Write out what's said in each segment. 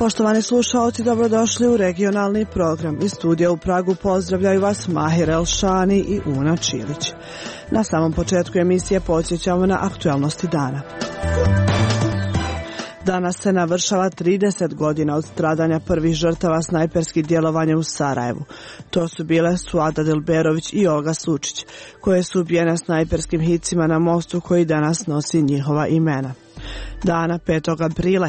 Poštovani slušaoci, dobrodošli u regionalni program. Iz studija u Pragu pozdravljaju vas Mahir Elšani i Una Čilić. Na samom početku emisije podsjećamo na aktualnosti dana. Danas se navršava 30 godina od stradanja prvih žrtava snajperskih djelovanja u Sarajevu. To su bile Suada Dilberović i Olga Sučić, koje su ubijene snajperskim hicima na mostu koji danas nosi njihova imena. Dana 5. aprila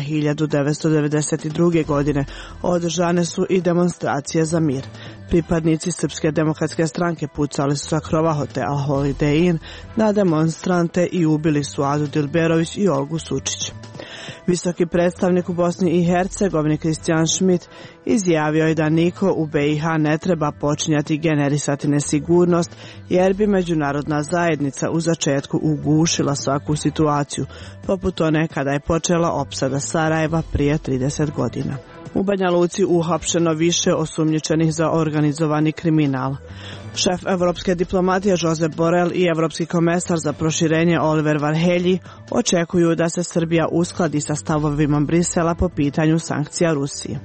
1992. godine održane su i demonstracije za mir. Pripadnici Srpske demokratske stranke pucali su sa krova hotela Holiday Inn na demonstrante i ubili Suadu Dilberović i Olgu Sučić. Visoki predstavnik u Bosni i Hercegovini Kristijan Schmidt izjavio je da niko u BiH ne treba počinjati generisati nesigurnost, jer bi međunarodna zajednica u začetku ugušila svaku situaciju, poput one kada je počela opsada Sarajeva prije 30 godina. U Banja Luci uhapšeno više osumnjičenih za organizovani kriminal. Šef evropske diplomatije Josep Borrell i evropski komesar za proširenje Oliver Varhelyi očekuju da se Srbija uskladi sa stavovima Brisela po pitanju sankcija Rusiji.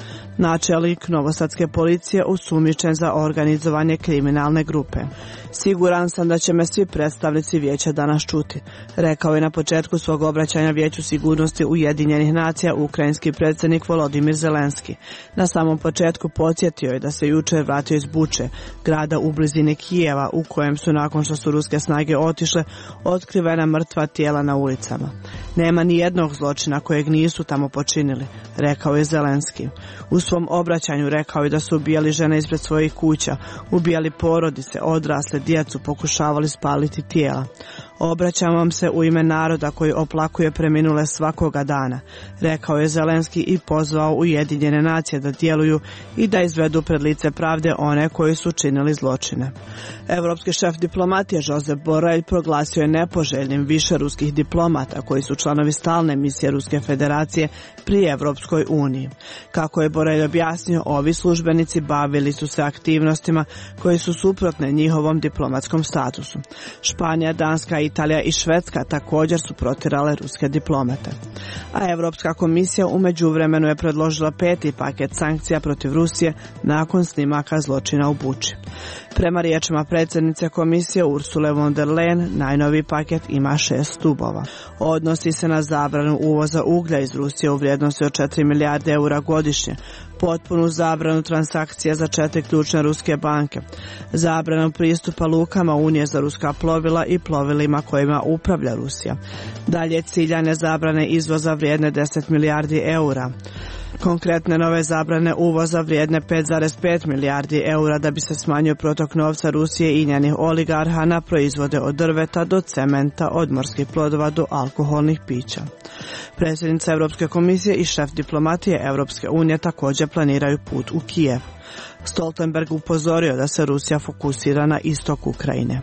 Načelnik novosadske policije osumnjičen za organizovanje kriminalne grupe. Siguran sam da će me svi predstavnici vijeća danas čuti, rekao je na početku svog obraćanja Vijeću sigurnosti Ujedinjenih nacija ukrajinski predsjednik Volodimir Zelenski. Na samom početku podsjetio je da se jučer vratio iz Buče, grada u blizini Kijeva, u kojem su nakon što su ruske snage otišle otkrivena mrtva tijela na ulicama. Nema ni jednog zločina kojeg nisu tamo počinili, rekao je Zelenski. U svom obraćanju rekao je da su ubijali žene ispred svojih kuća, ubijali porodice, odrasle, djecu, pokušavali spaliti tijela. Obraćam vam se u ime naroda koji oplakuje preminule svakoga dana, rekao je Zelenski i pozvao Ujedinjene nacije da djeluju i da izvedu pred lice pravde one koji su činili zločine. Evropski šef diplomatije Josep Borrell proglasio je nepoželjnim više ruskih diplomata koji su članovi stalne misije Ruske federacije pri Evropskoj uniji. Kako je Borrell objasnio, ovi službenici bavili su se aktivnostima koje su suprotne njihovom diplomatskom statusu. Španija, Danska, Italija i Švedska također su protjerale ruske diplomate. A Europska komisija u međuvremenu je predložila 5. paket sankcija protiv Rusije nakon snimaka zločina u Buči. Prema riječima predsjednice komisije Ursule von der Leyen, najnoviji paket ima 6 stubova. Odnosi se na zabranu uvoza uglja iz Rusije u vrijednosti od 4 milijarde eura godišnje, potpunu zabranu transakcija za 4 ključne ruske banke, zabranu pristupa lukama Unije za ruska plovila i plovilima kojima upravlja Rusija, dalje ciljane zabrane izvoza vrijedne 10 milijardi eura, konkretne nove zabrane uvoza vrijedne 5,5 milijardi eura da bi se smanjio protok novca Rusije i njenih oligarha na proizvode od drveta do cementa, od morskih plodova do alkoholnih pića. Predsjednica Europske komisije i šef diplomatije Europske unije također planiraju put u Kijev. Stoltenberg upozorio da se Rusija fokusira na istok Ukrajine.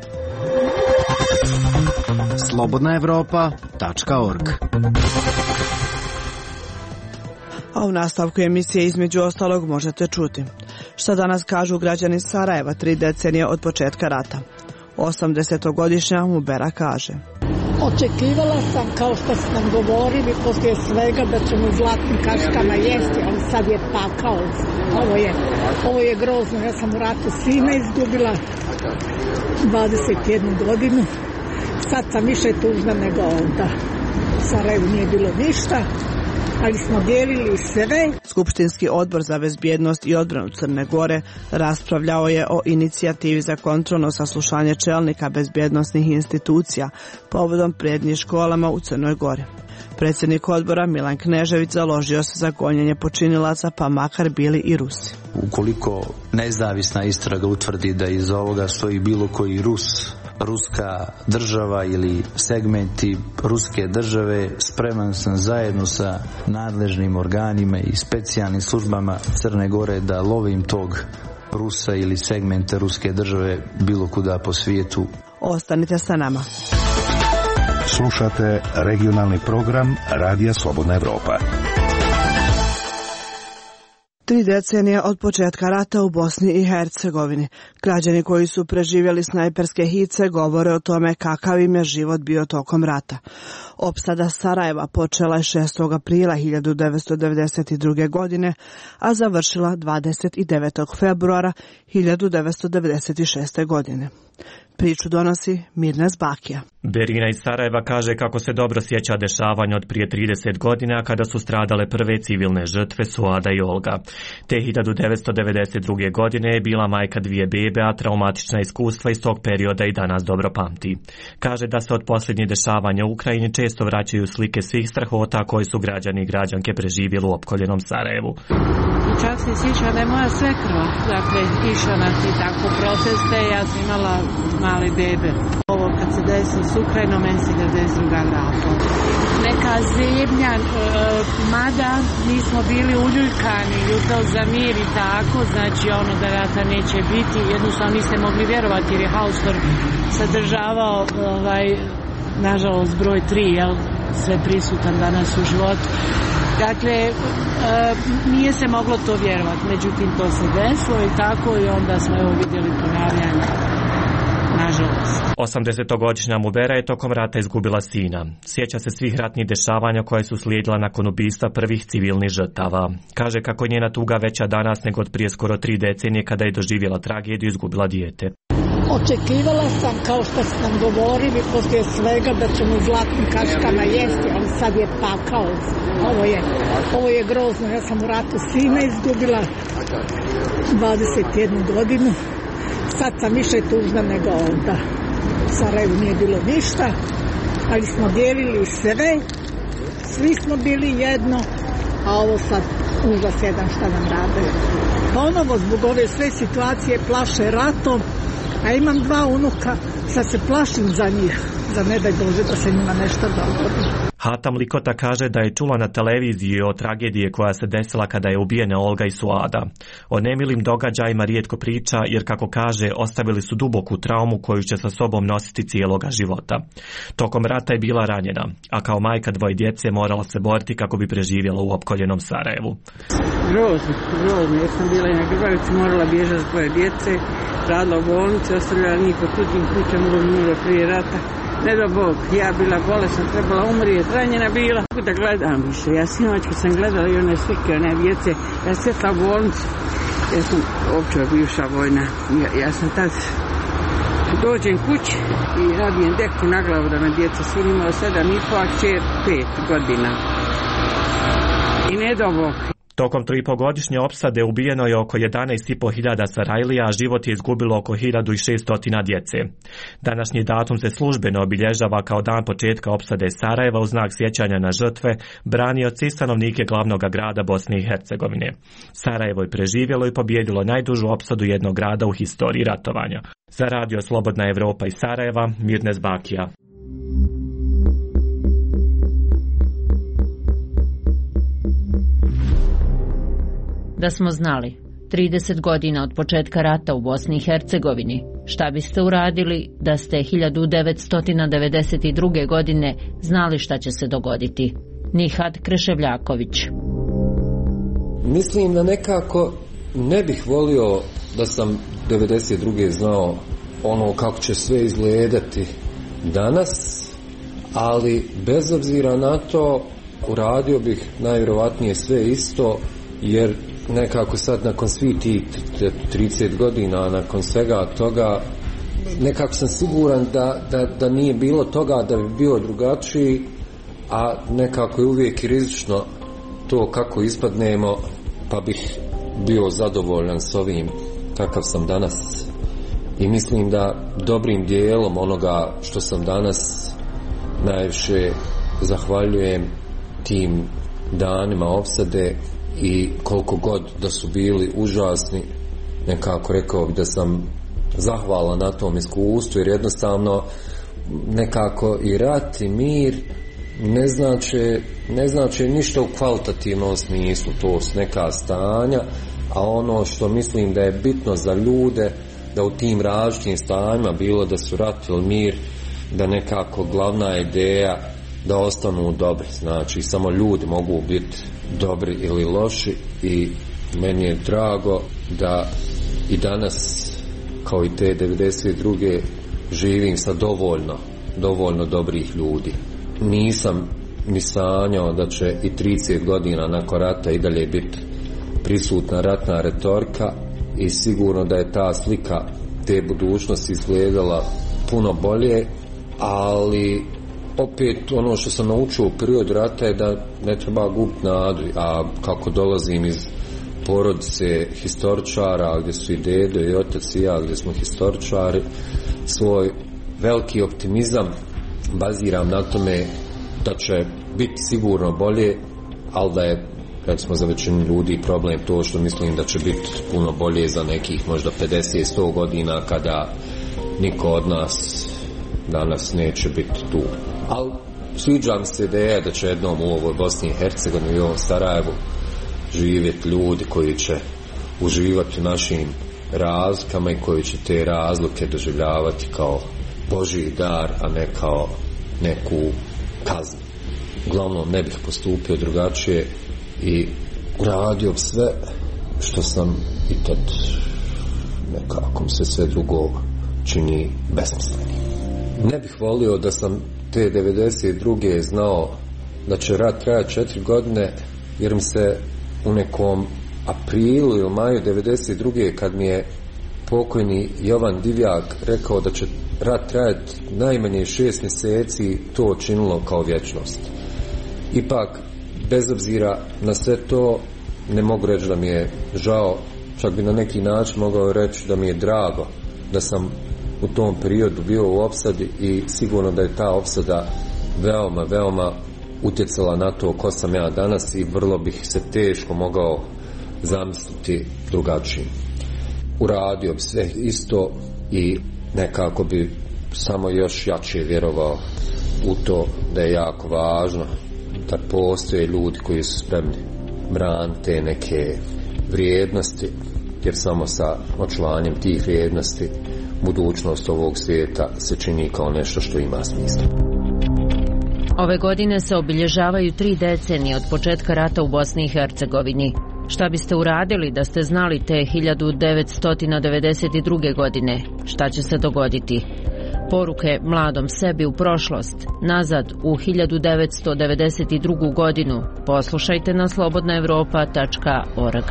slobodnaevropa.org. A u nastavku emisije između ostalog možete čuti šta danas kažu građani Sarajeva 3 decenije od početka rata. 80-godišnja Mubera kaže: Očekivala sam, kao što su nam govorili poslije svega, da ćemo zlatnim kaškama jesti, ali sad je pakao. Ovo je grozno. Ja sam u ratu sina izgubila 21 godinu. Sad sam više tužna nego onda. U Sarajevu nije bilo ništa, ali smo dijelili sve. Skupštinski odbor za bezbjednost i odbranu Crne Gore raspravljao je o inicijativi za kontrolno saslušanje čelnika bezbjednosnih institucija povodom prijetnji školama u Crnoj Gori. Predsjednik odbora Milan Knežević založio se za gonjenje počinilaca, pa makar bili i Rusi. Ukoliko nezavisna istraga utvrdi da iza ovoga stoji bilo koji Rus, ruska država ili segmenti ruske države, spreman sam zajedno sa nadležnim organima i specijalnim službama Crne Gore da lovim tog Rusa ili segmente ruske države bilo kuda po svijetu. Ostanite sa nama. Slušate regionalni program Radija Slobodna Evropa. 3 decenije od početka rata u Bosni i Hercegovini. Građani koji su preživjeli snajperske hice govore o tome kakav im je život bio tokom rata. Opsada Sarajeva počela je 6. aprila 1992. godine, a završila 29. februara 1996. godine. Priču donosi Mirnes Bakija. Berina iz Sarajeva kaže kako se dobro sjeća dešavanja od prije 30 godina kada su stradale prve civilne žrtve Suada i Olga. Te 1992. godine je bila majka 2 bebe, a traumatična iskustva iz tog perioda i danas dobro pamti. Kaže da se od posljednjih dešavanja u Ukrajini često vraćaju slike svih strahota koji su građani i građanke preživjeli u opkoljenom Sarajevu. Čak se sjeća da je moja svekrva, dakle, išla na ti tako proteste, ja sam imala male bebe. Ovo kad se desilo s Ukrajinom, meni se 92. grada. Neka zebnja, mada nismo bili uljuljkani, ljubav za mir i tako, znači ono da rata neće biti, jednostavno niste mogli vjerovati jer je Haustor sadržavao, nažalost, broj 3, jel, sve prisutan danas u životu. Dakle, nije se moglo to vjerovati, međutim to se desilo i tako i onda smo evo vidjeli ponavljanje, nažalost. 80-godišnja Mubera je tokom rata izgubila sina. Sjeća se svih ratnih dešavanja koje su slijedila nakon ubistva prvih civilnih žrtava. Kaže kako je njena tuga veća danas nego od prije skoro 3 decenije kada je doživjela tragediju i izgubila dijete. Očekivala sam, kao što ste nam govorili, poslije svega da ćemo zlatnim kaškama jesti, ali sad je pakao. Ovo je grozno. Ja sam u ratu sina izgubila 21 godinu. Sad sam više tužna nego onda. U Sarajevu nije bilo ništa, ali smo dijelili sve. Svi smo bili jedno, a ovo sad užas jedan šta nam rade. Ponovo zbog ove sve situacije plaše ratom, a imam 2 unuka, sad se plašim za njih, za ne daj Bože da se njima nešto dogodi. Hatam Likota kaže da je čula na televiziji o tragediji koja se desila kada je ubijena Olga i Suada. O nemilim događajima rijetko priča jer, kako kaže, ostavili su duboku traumu koju će sa sobom nositi cijeloga života. Tokom rata je bila ranjena, a kao majka 2 djece morala se boriti kako bi preživjela u opkoljenom Sarajevu. Grozno, jer sam bila i na Grbavici, morala bježati s 2 djece, radila u bolnici, ostavljala njih po tuđim kućama, umrla prije rata. Ne do Bog, ja bila bolesna, trebala umrijeti, ranjena bila. Da gledam više, ja sinoć kad sam gledala i one slike, one djece, ja sjetla u bolnicu, ja sam uopće bivša vojna, ja sam tad dođem kući i rabijem deku na glavu da me djeca, sin imao 7,5, a kćer 5 godina. I ne do Bog. Tokom 3,5-godišnje opsade ubijeno je oko 11.500 Sarajlija, a život je izgubilo oko 1.600 djece. Današnji datum se službeno obilježava kao dan početka opsade Sarajeva u znak sjećanja na žrtve branioci i stanovnike glavnog grada Bosne i Hercegovine. Sarajevo je preživjelo i pobijedilo najdužu opsadu jednog grada u historiji ratovanja. Za radio Slobodna Evropa iz Sarajeva, Mirnes Bakija. Da smo znali 30 godina od početka rata u Bosni i Hercegovini, šta biste uradili da ste 1992. godine znali šta će se dogoditi? Nihad Kreševljaković. Mislim da nekako ne bih volio da sam 92. znao ono kako će sve izgledati danas, ali bez obzira na to uradio bih najvjerovatnije sve isto, jer nekako sad nakon svih tih 30 godina, nakon svega toga, nekako sam siguran da nije bilo toga da bi bio drugačiji, a nekako je uvijek i rizično to kako ispadnemo, pa bih bio zadovoljan s ovim kakav sam danas. I mislim da dobrim dijelom onoga što sam danas najviše zahvaljujem tim danima opsade, i koliko god da su bili užasni, nekako rekao bih da sam zahvalan na tom iskustvu, jer jednostavno nekako i rat i mir ne znači ništa u kvalitativnom smislu, to su neka stanja, a ono što mislim da je bitno za ljude, da u tim različitim stanjima, bilo da su rat ili mir, da nekako glavna ideja da ostanu dobri, znači samo ljudi mogu biti dobri ili loši, i Meni je drago da i danas, kao i te 92. živim sa dovoljno dobrih ljudi. Nisam ni sanjao da će i 30 godina nakon rata i dalje biti prisutna ratna retorika i sigurno da je ta slika te budućnosti izgledala puno bolje, ali opet ono što sam naučio u periodu rata je da ne treba gubiti nadu, a kako dolazim iz porodice historičara gdje su i dedo i otac i ja gdje smo historičari, svoj veliki optimizam baziram na tome da će biti sigurno bolje, ali da je, recimo, za većinu ljudi problem to što mislim da će biti puno bolje za nekih možda 50-100 godina kada niko od nas danas neće biti tu. Ali sviđa mi se ideja da će jednom u ovoj Bosni i Hercegovini i u ovom Sarajevu živjeti ljudi koji će uživati u našim razlikama i koji će te razlike doživljavati kao Božji dar, a ne kao neku kaznu. Uglavnom ne bih postupio drugačije i uradio sve što sam i tad nekako se sve drugo čini besmislenim. Ne bih volio da sam te 92. znao da će rat trajati 4 godine, jer mi se u nekom aprilu ili maju 92. kad mi je pokojni Jovan Divjak rekao da će rat trajati najmanje 6 mjeseci, to činilo kao vječnost. Ipak, bez obzira na sve to, ne mogu reći da mi je žao, čak bi na neki način mogao reći da mi je drago da sam u tom periodu bio u opsadi i sigurno da je ta opsada veoma utjecala na to ko sam ja danas i vrlo bih se teško mogao zamisliti drugačijim. Uradio bi sve isto i nekako bi samo još jače vjerovao u to da je jako važno da postoje ljudi koji su spremni braniti neke vrijednosti, jer samo sa očuvanjem tih vrijednosti budućnost ovog svijeta se čini kao nešto što ima smisla. Ove godine se obilježavaju 3 decenije od početka rata u Bosni i Hercegovini. Šta biste uradili da ste znali te 1992. godine? Šta će se dogoditi? Poruke mladom sebi u prošlost, nazad u 1992. godinu. Poslušajte na slobodnaevropa.org.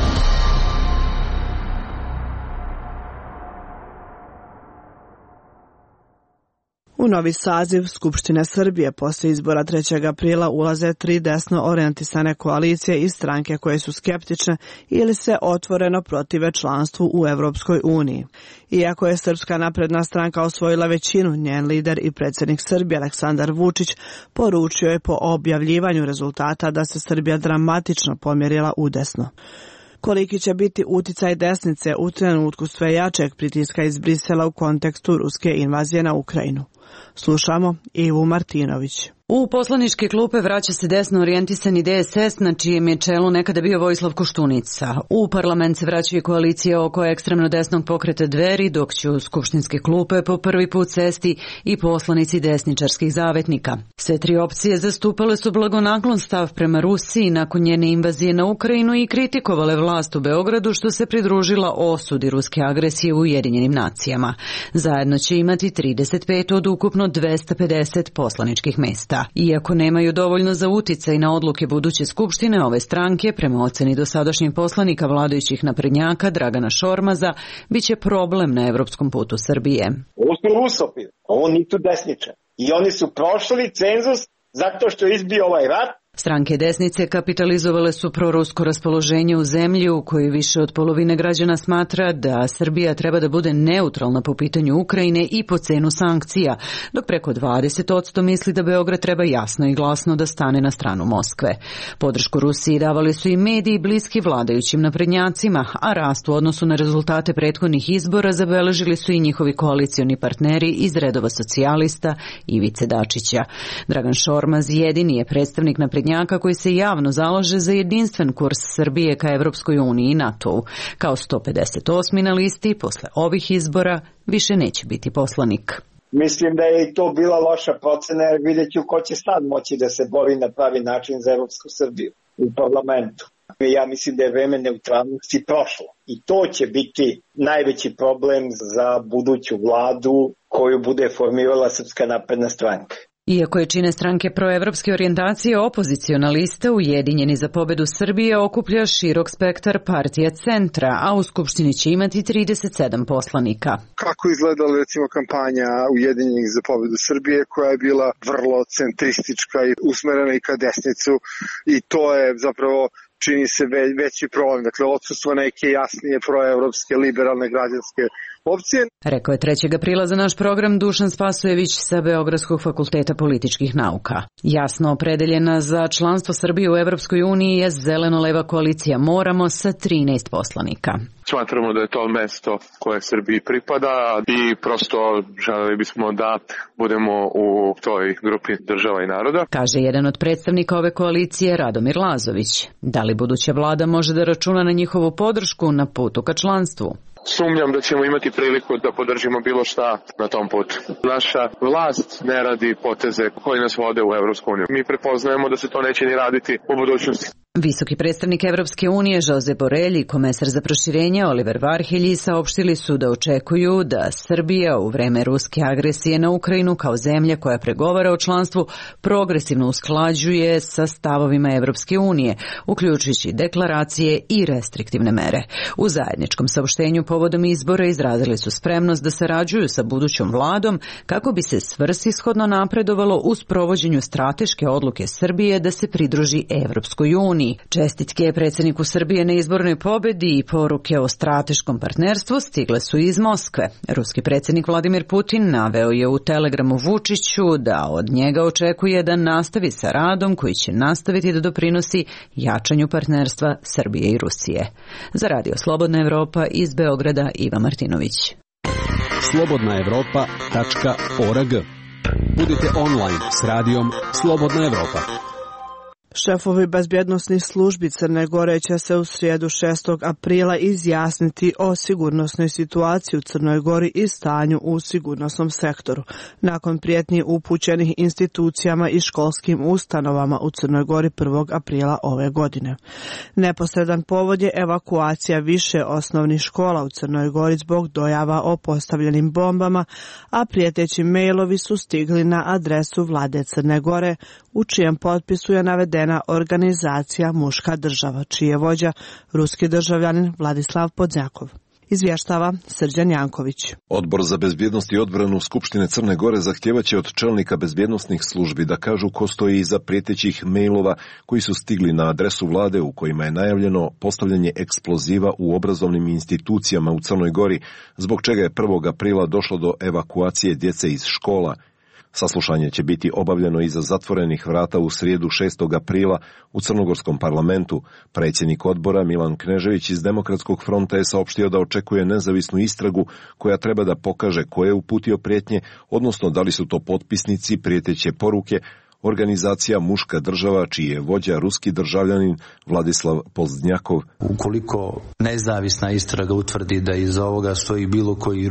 U novi saziv Skupštine Srbije posle izbora 3. aprila ulaze 3 desno orijentisane koalicije i stranke koje su skeptične ili se otvoreno protive članstvu u Evropskoj uniji. Iako je Srpska napredna stranka osvojila većinu, njen lider i predsjednik Srbije Aleksandar Vučić poručio je po objavljivanju rezultata da se Srbija dramatično pomjerila u desno. Koliki će biti uticaj desnice u trenutku sve jačeg pritiska iz Brisela u kontekstu ruske invazije na Ukrajinu? Slušamo Ivu Martinović. U poslaničke klupe vraća se desno orijentisani DSS, na čijem je čelu nekada bio Vojislav Koštunica. U parlament se vraća i koalicija oko ekstremno desnog pokreta Dveri, dok će u skupštinske klupe po prvi put sesti i poslanici desničarskih zavetnika. Sve 3 opcije zastupale su blagonaklon stav prema Rusiji nakon njene invazije na Ukrajinu i kritikovale vlast u Beogradu što se pridružila osudi ruske agresije u Ujedinjenim nacijama. Zajedno će imati 35 od ukupno 250 poslaničkih mesta. Iako nemaju dovoljno za uticaj na odluke buduće skupštine, ove stranke, prema oceni dosadašnjih poslanika vladajućih naprednjaka Dragana Šormaza, biće problem na evropskom putu Srbije. Ovo su rusofili, ovo nisu desničari. I oni su prošli cenzus zato što je izbio ovaj rat. Stranke desnice kapitalizovale su prorusko raspoloženje u zemlji u kojoj više od polovine građana smatra da Srbija treba da bude neutralna po pitanju Ukrajine i po cenu sankcija, dok preko 20% misli da Beograd treba jasno i glasno da stane na stranu Moskve. Podršku Rusiji davali su i mediji bliski vladajućim naprednjacima, a rast u odnosu na rezultate prethodnih izbora zabeležili su i njihovi koalicioni partneri iz redova socijalista Ivice Dačića. Dragan Šormaz jedini je predstavnik naprednjaka koji se javno zalaže za jedinstven kurs Srbije ka Evropskoj uniji i NATO-u. Kao 158. na listi, posle ovih izbora više neće biti poslanik. Mislim da je i to bila loša procena, jer vidjet ću ko će sad moći da se bori na pravi način za Evropsku Srbiju u parlamentu. Ja mislim da je vreme neutralnosti prošlo i to će biti najveći problem za buduću vladu koju bude formirala Srpska napredna stranka. Iako je čine stranke proevropske orijentacije, opoziciona lista Ujedinjeni za pobedu Srbije okuplja širok spektar partija centra, a u Skupštini će imati 37 poslanika. Kako izgledala recimo kampanja Ujedinjenih za pobedu Srbije, koja je bila vrlo centristička i usmerena i ka desnicu, i to je zapravo čini se veći problem. Dakle, odsustvo neke jasnije proevropske, liberalne građanske opcije. Rekao je 3. aprila za naš program Dušan Spasojević sa Beogradskog fakulteta političkih nauka. Jasno opredeljena za članstvo Srbije u Evropskoj uniji je zeleno-leva koalicija Moramo sa 13 poslanika. Smatramo da je to mesto koje Srbiji pripada i prosto želeli bismo da budemo u toj grupi država i naroda. Kaže jedan od predstavnika ove koalicije, Radomir Lazović. Da li buduća vlada može da računa na njihovu podršku na putu ka članstvu? Sumnjam da ćemo imati priliku da podržimo bilo šta na tom putu. Naša vlast ne radi poteze koji nas vode u Evropsku uniju. Mi prepoznajemo da se to neće ni raditi u budućnosti. Visoki predstavnik Evropske unije Josep Borrell i komesar za proširenje Oliver Varhelji saopštili su da očekuju da Srbija u vreme ruske agresije na Ukrajinu kao zemlja koja pregovara o članstvu progresivno usklađuje sa stavovima Evropske unije, uključujući deklaracije i restriktivne mere. U zajedničkom saopštenju povodom izbora izrazili su spremnost da sarađuju sa budućom vladom kako bi se svrsishodno napredovalo u sprovođenju strateške odluke Srbije da se pridruži Evropskoj uniji. Čestitke predsjedniku Srbije na izbornoj pobedi i poruke o strateškom partnerstvu stigle su iz Moskve. Ruski predsjednik Vladimir Putin naveo je u telegramu Vučiću da od njega očekuje da nastavi sa radom koji će nastaviti da doprinosi jačanju partnerstva Srbije i Rusije. Za Radio Slobodna Evropa iz Beograda Iva Martinović. slobodnaevropa.org. Budite online s radijom Slobodna Evropa. Šefovi bezbjednosnih službi Crne Gore će se u srijedu 6. aprila izjasniti o sigurnosnoj situaciji u Crnoj Gori i stanju u sigurnosnom sektoru, nakon prijetnji upućenih institucijama i školskim ustanovama u Crnoj Gori 1. aprila ove godine. Neposredan povod je evakuacija više osnovnih škola u Crnoj Gori zbog dojava o postavljenim bombama, a prijeteći mailovi su stigli na adresu vlade Crne Gore, u čijem potpisu je navedena organizacija Muška država, čiji je vođa ruski državljanin Vladislav Podnjakov. Izvještava Srđan Janković. Odbor za bezbjednost i odbranu Skupštine Crne Gore zahtjevaće od čelnika bezbjednosnih službi da kažu ko stoji iza prijetećih mailova koji su stigli na adresu vlade u kojima je najavljeno postavljanje eksploziva u obrazovnim institucijama u Crnoj Gori, zbog čega je 1. aprila došlo do evakuacije djece iz škola. Saslušanje će biti obavljeno iza zatvorenih vrata u srijedu 6. aprila u Crnogorskom parlamentu. Predsjednik odbora Milan Knežević iz Demokratskog fronta je saopštio da očekuje nezavisnu istragu koja treba da pokaže ko je uputio prijetnje, odnosno da li su to potpisnici prijeteće poruke, organizacija Muška država, čiji je vođa ruski državljanin Vladislav Pozdnjakov. Ukoliko nezavisna istraga utvrdi da iza ovoga stoji bilo koji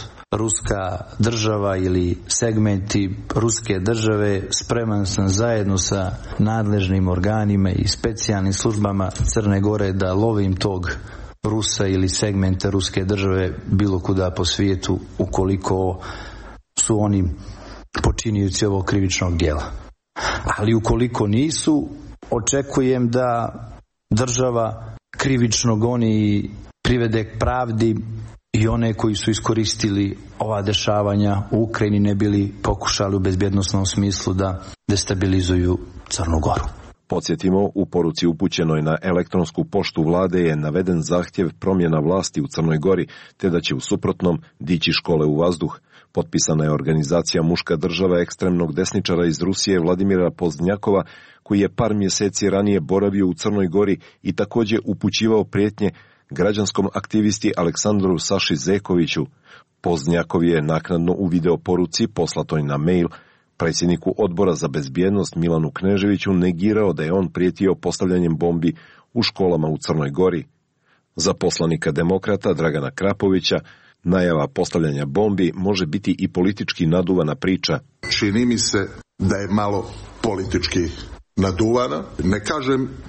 ruska država ili segmenti ruske države, spreman sam zajedno sa nadležnim organima i specijalnim službama Crne Gore da lovim tog Rusa ili segmenta ruske države bilo kuda po svijetu ukoliko su oni počinioci ovog krivičnog djela. Ali ukoliko nisu, očekujem da država krivično goni i privede k pravdi i one koji su iskoristili ova dešavanja u Ukrajini ne bili pokušali u bezbjednosnom smislu da destabilizuju Crnu Goru. Podsjetimo, u poruci upućenoj na elektronsku poštu vlade je naveden zahtjev promjena vlasti u Crnoj Gori, te da će u suprotnom dići škole u vazduh. Potpisana je organizacija Muška država ekstremnog desničara iz Rusije Vladimira Pozdnjakova, koji je par mjeseci ranije boravio u Crnoj Gori i također upućivao prijetnje građanskom aktivisti Aleksandru Saši Zekoviću. Pozdnjakov je naknadno u video poruci poslatoj na mail predsjedniku odbora za bezbjednost Milanu Kneževiću negirao da je on prijetio postavljanjem bombi u školama u Crnoj Gori. Za poslanika demokrata Dragana Krapovića najava postavljanja bombi može biti i politički naduvana priča. Čini mi se da je malo politički naduvana. Ne kažem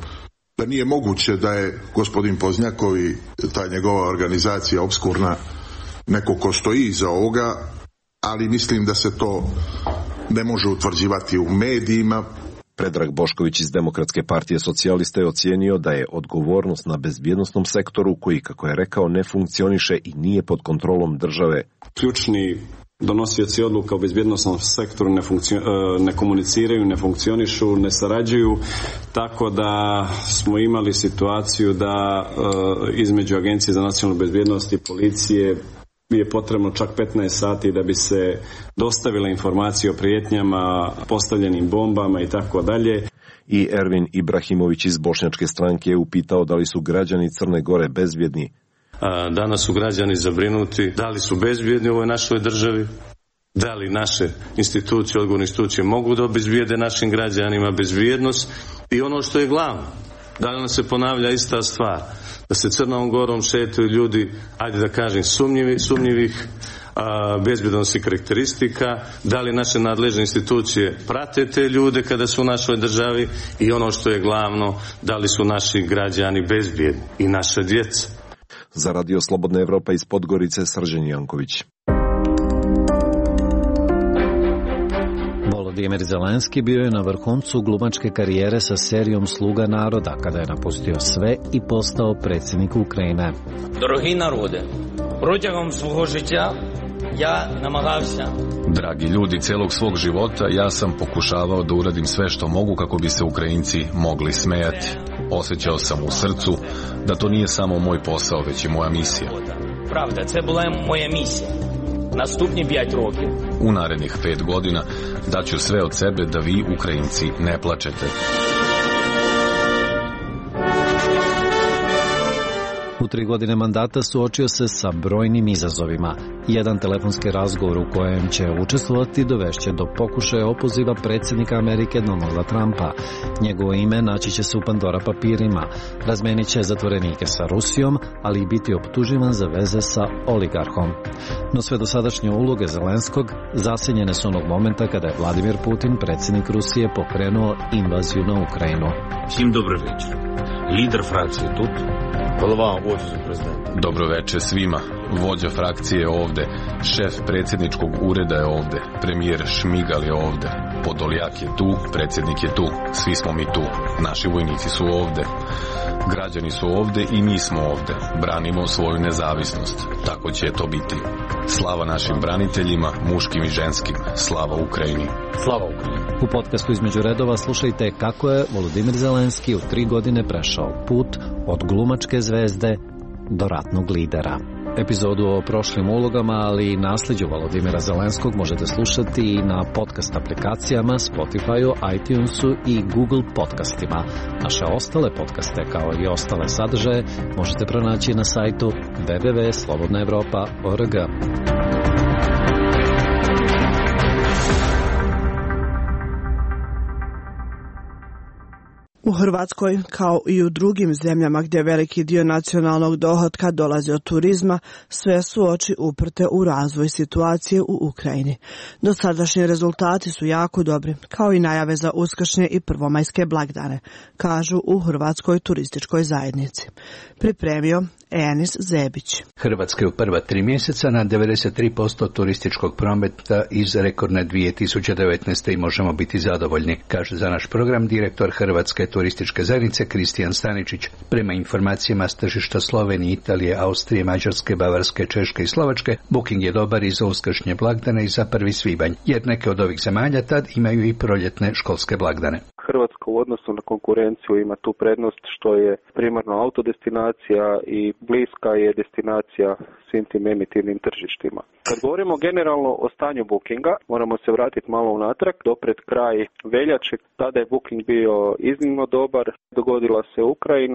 da nije moguće da je gospodin Poznjakov i ta njegova organizacija obskurna neko ko stoji iza ovoga, ali mislim da se to ne može utvrđivati u medijima. Predrag Bošković iz Demokratske partije socijalista je ocijenio da je odgovornost na bezbjednosnom sektoru koji, kako je rekao, ne funkcioniše i nije pod kontrolom države. Ključni donosioci odluka u bezbjednosnom sektoru ne komuniciraju, ne funkcionišu, ne sarađuju, tako da smo imali situaciju da između Agencije za nacionalnu bezbjednost i policije je potrebno čak 15 sati da bi se dostavile informacije o prijetnjama, postavljenim bombama i tako dalje. I Ervin Ibrahimović iz Bošnjačke stranke je upitao da li su građani Crne Gore bezbjedni. Danas su građani zabrinuti da li su bezbjedni u ovoj našoj državi, da li naše institucije, odgovorne institucije mogu da obezbijede našim građanima bezbjednost i ono što je glavno, da li nam se ponavlja ista stvar, da se Crnom Gorom šetaju ljudi, ajde da kažem, sumnjivih bezbjednosnih karakteristika, da li naše nadležne institucije prate te ljude kada su u našoj državi i ono što je glavno, da li su naši građani bezbjedni i naše djeca. Za Radio Slobodna Evropa iz Podgorice, Srđan Janković. Volodimir Zelenski bio je na vrhuncu glumačke karijere sa serijom Sluga naroda, kada je napustio sve i postao predsjednik Ukrajine. Дорогі народи, протягом свого життя ja namagavся. Dragi ljudi, celog svog života ja sam pokušavao da uradim sve što mogu kako bi se Ukrajinci mogli smejati. Osjećao sam u srcu da to nije samo moj posao, već i moja misija. Pravda, це була моя місія. Наступні 5 років. U narednih 5 godina daću sve od sebe da vi, Ukrajinci, ne plačete. U 3 godine mandata suočio se sa brojnim izazovima. Jedan telefonski razgovor u kojem će učestvovati dovešće do pokušaja opoziva predsjednika Amerike Donalda Trumpa. Njegovo ime naći će se u Pandora papirima. Razmenit će zatvorenike sa Rusijom, ali i biti optuživan za veze sa oligarhom. No sve dosadašnje uloge Zelenskog zasenjene su onog momenta kada je Vladimir Putin, predsjednik Rusije, pokrenuo invaziju na Ukrajinu. Всім добрий вечір. Лідер фракції тут, голова офісу президента. Dobro večer svima. Vođa frakcije je ovde, šef predsjedničkog ureda je ovde, premijer Šmigal je ovde, Podoljak je tu, predsjednik je tu, svi smo mi tu, naši vojnici su ovde, građani su ovde i mi smo ovde, branimo svoju nezavisnost, tako će to biti. Slava našim braniteljima, muškim i ženskim, slava Ukrajini. Slava Ukrajini. U podcastu Između redova slušajte kako je Volodimir Zelenski u 3 godine prešao put od glumačke zvezde do ratnog lidera. Epizodu o prošlim ulogama, ali i nasljeđu Volodimira Zelenskog možete slušati i na podcast aplikacijama, Spotifyu, iTunesu i Google podcastima. Naše ostale podcaste, kao i ostale sadržaje, možete pronaći na sajtu www.slobodnaevropa.org. U Hrvatskoj, kao i u drugim zemljama gdje veliki dio nacionalnog dohotka dolazi od turizma, sve su oči uprte u razvoj situacije u Ukrajini. Dosadašnji rezultati su jako dobri, kao i najave za uskršnje i prvomajske blagdane, kažu u Hrvatskoj turističkoj zajednici. Pripremio Enis Zebić. Hrvatska je u prva 3 mjeseca na 93% turističkog prometa iz rekordne 2019. i možemo biti zadovoljni, kaže za naš program direktor Hrvatske turističke zajednice Kristijan Staničić. Prema informacijama s tržišta Slovenije, Italije, Austrije, Mađarske, Bavarske, Češke i Slovačke, booking je dobar i za uskršnje blagdane i za 1. svibanj, jer neke od ovih zemalja tad imaju i proljetne školske blagdane. Hrvatska u odnosu na konkurenciju ima tu prednost što je primarno autodestinacija i bliska je destinacija svim tim emitivnim tržištima. Kad govorimo generalno o stanju bookinga, moramo se vratiti malo unatrag, do pred kraj veljače, tada je booking bio iznimno dobar, dogodila se Ukrajina,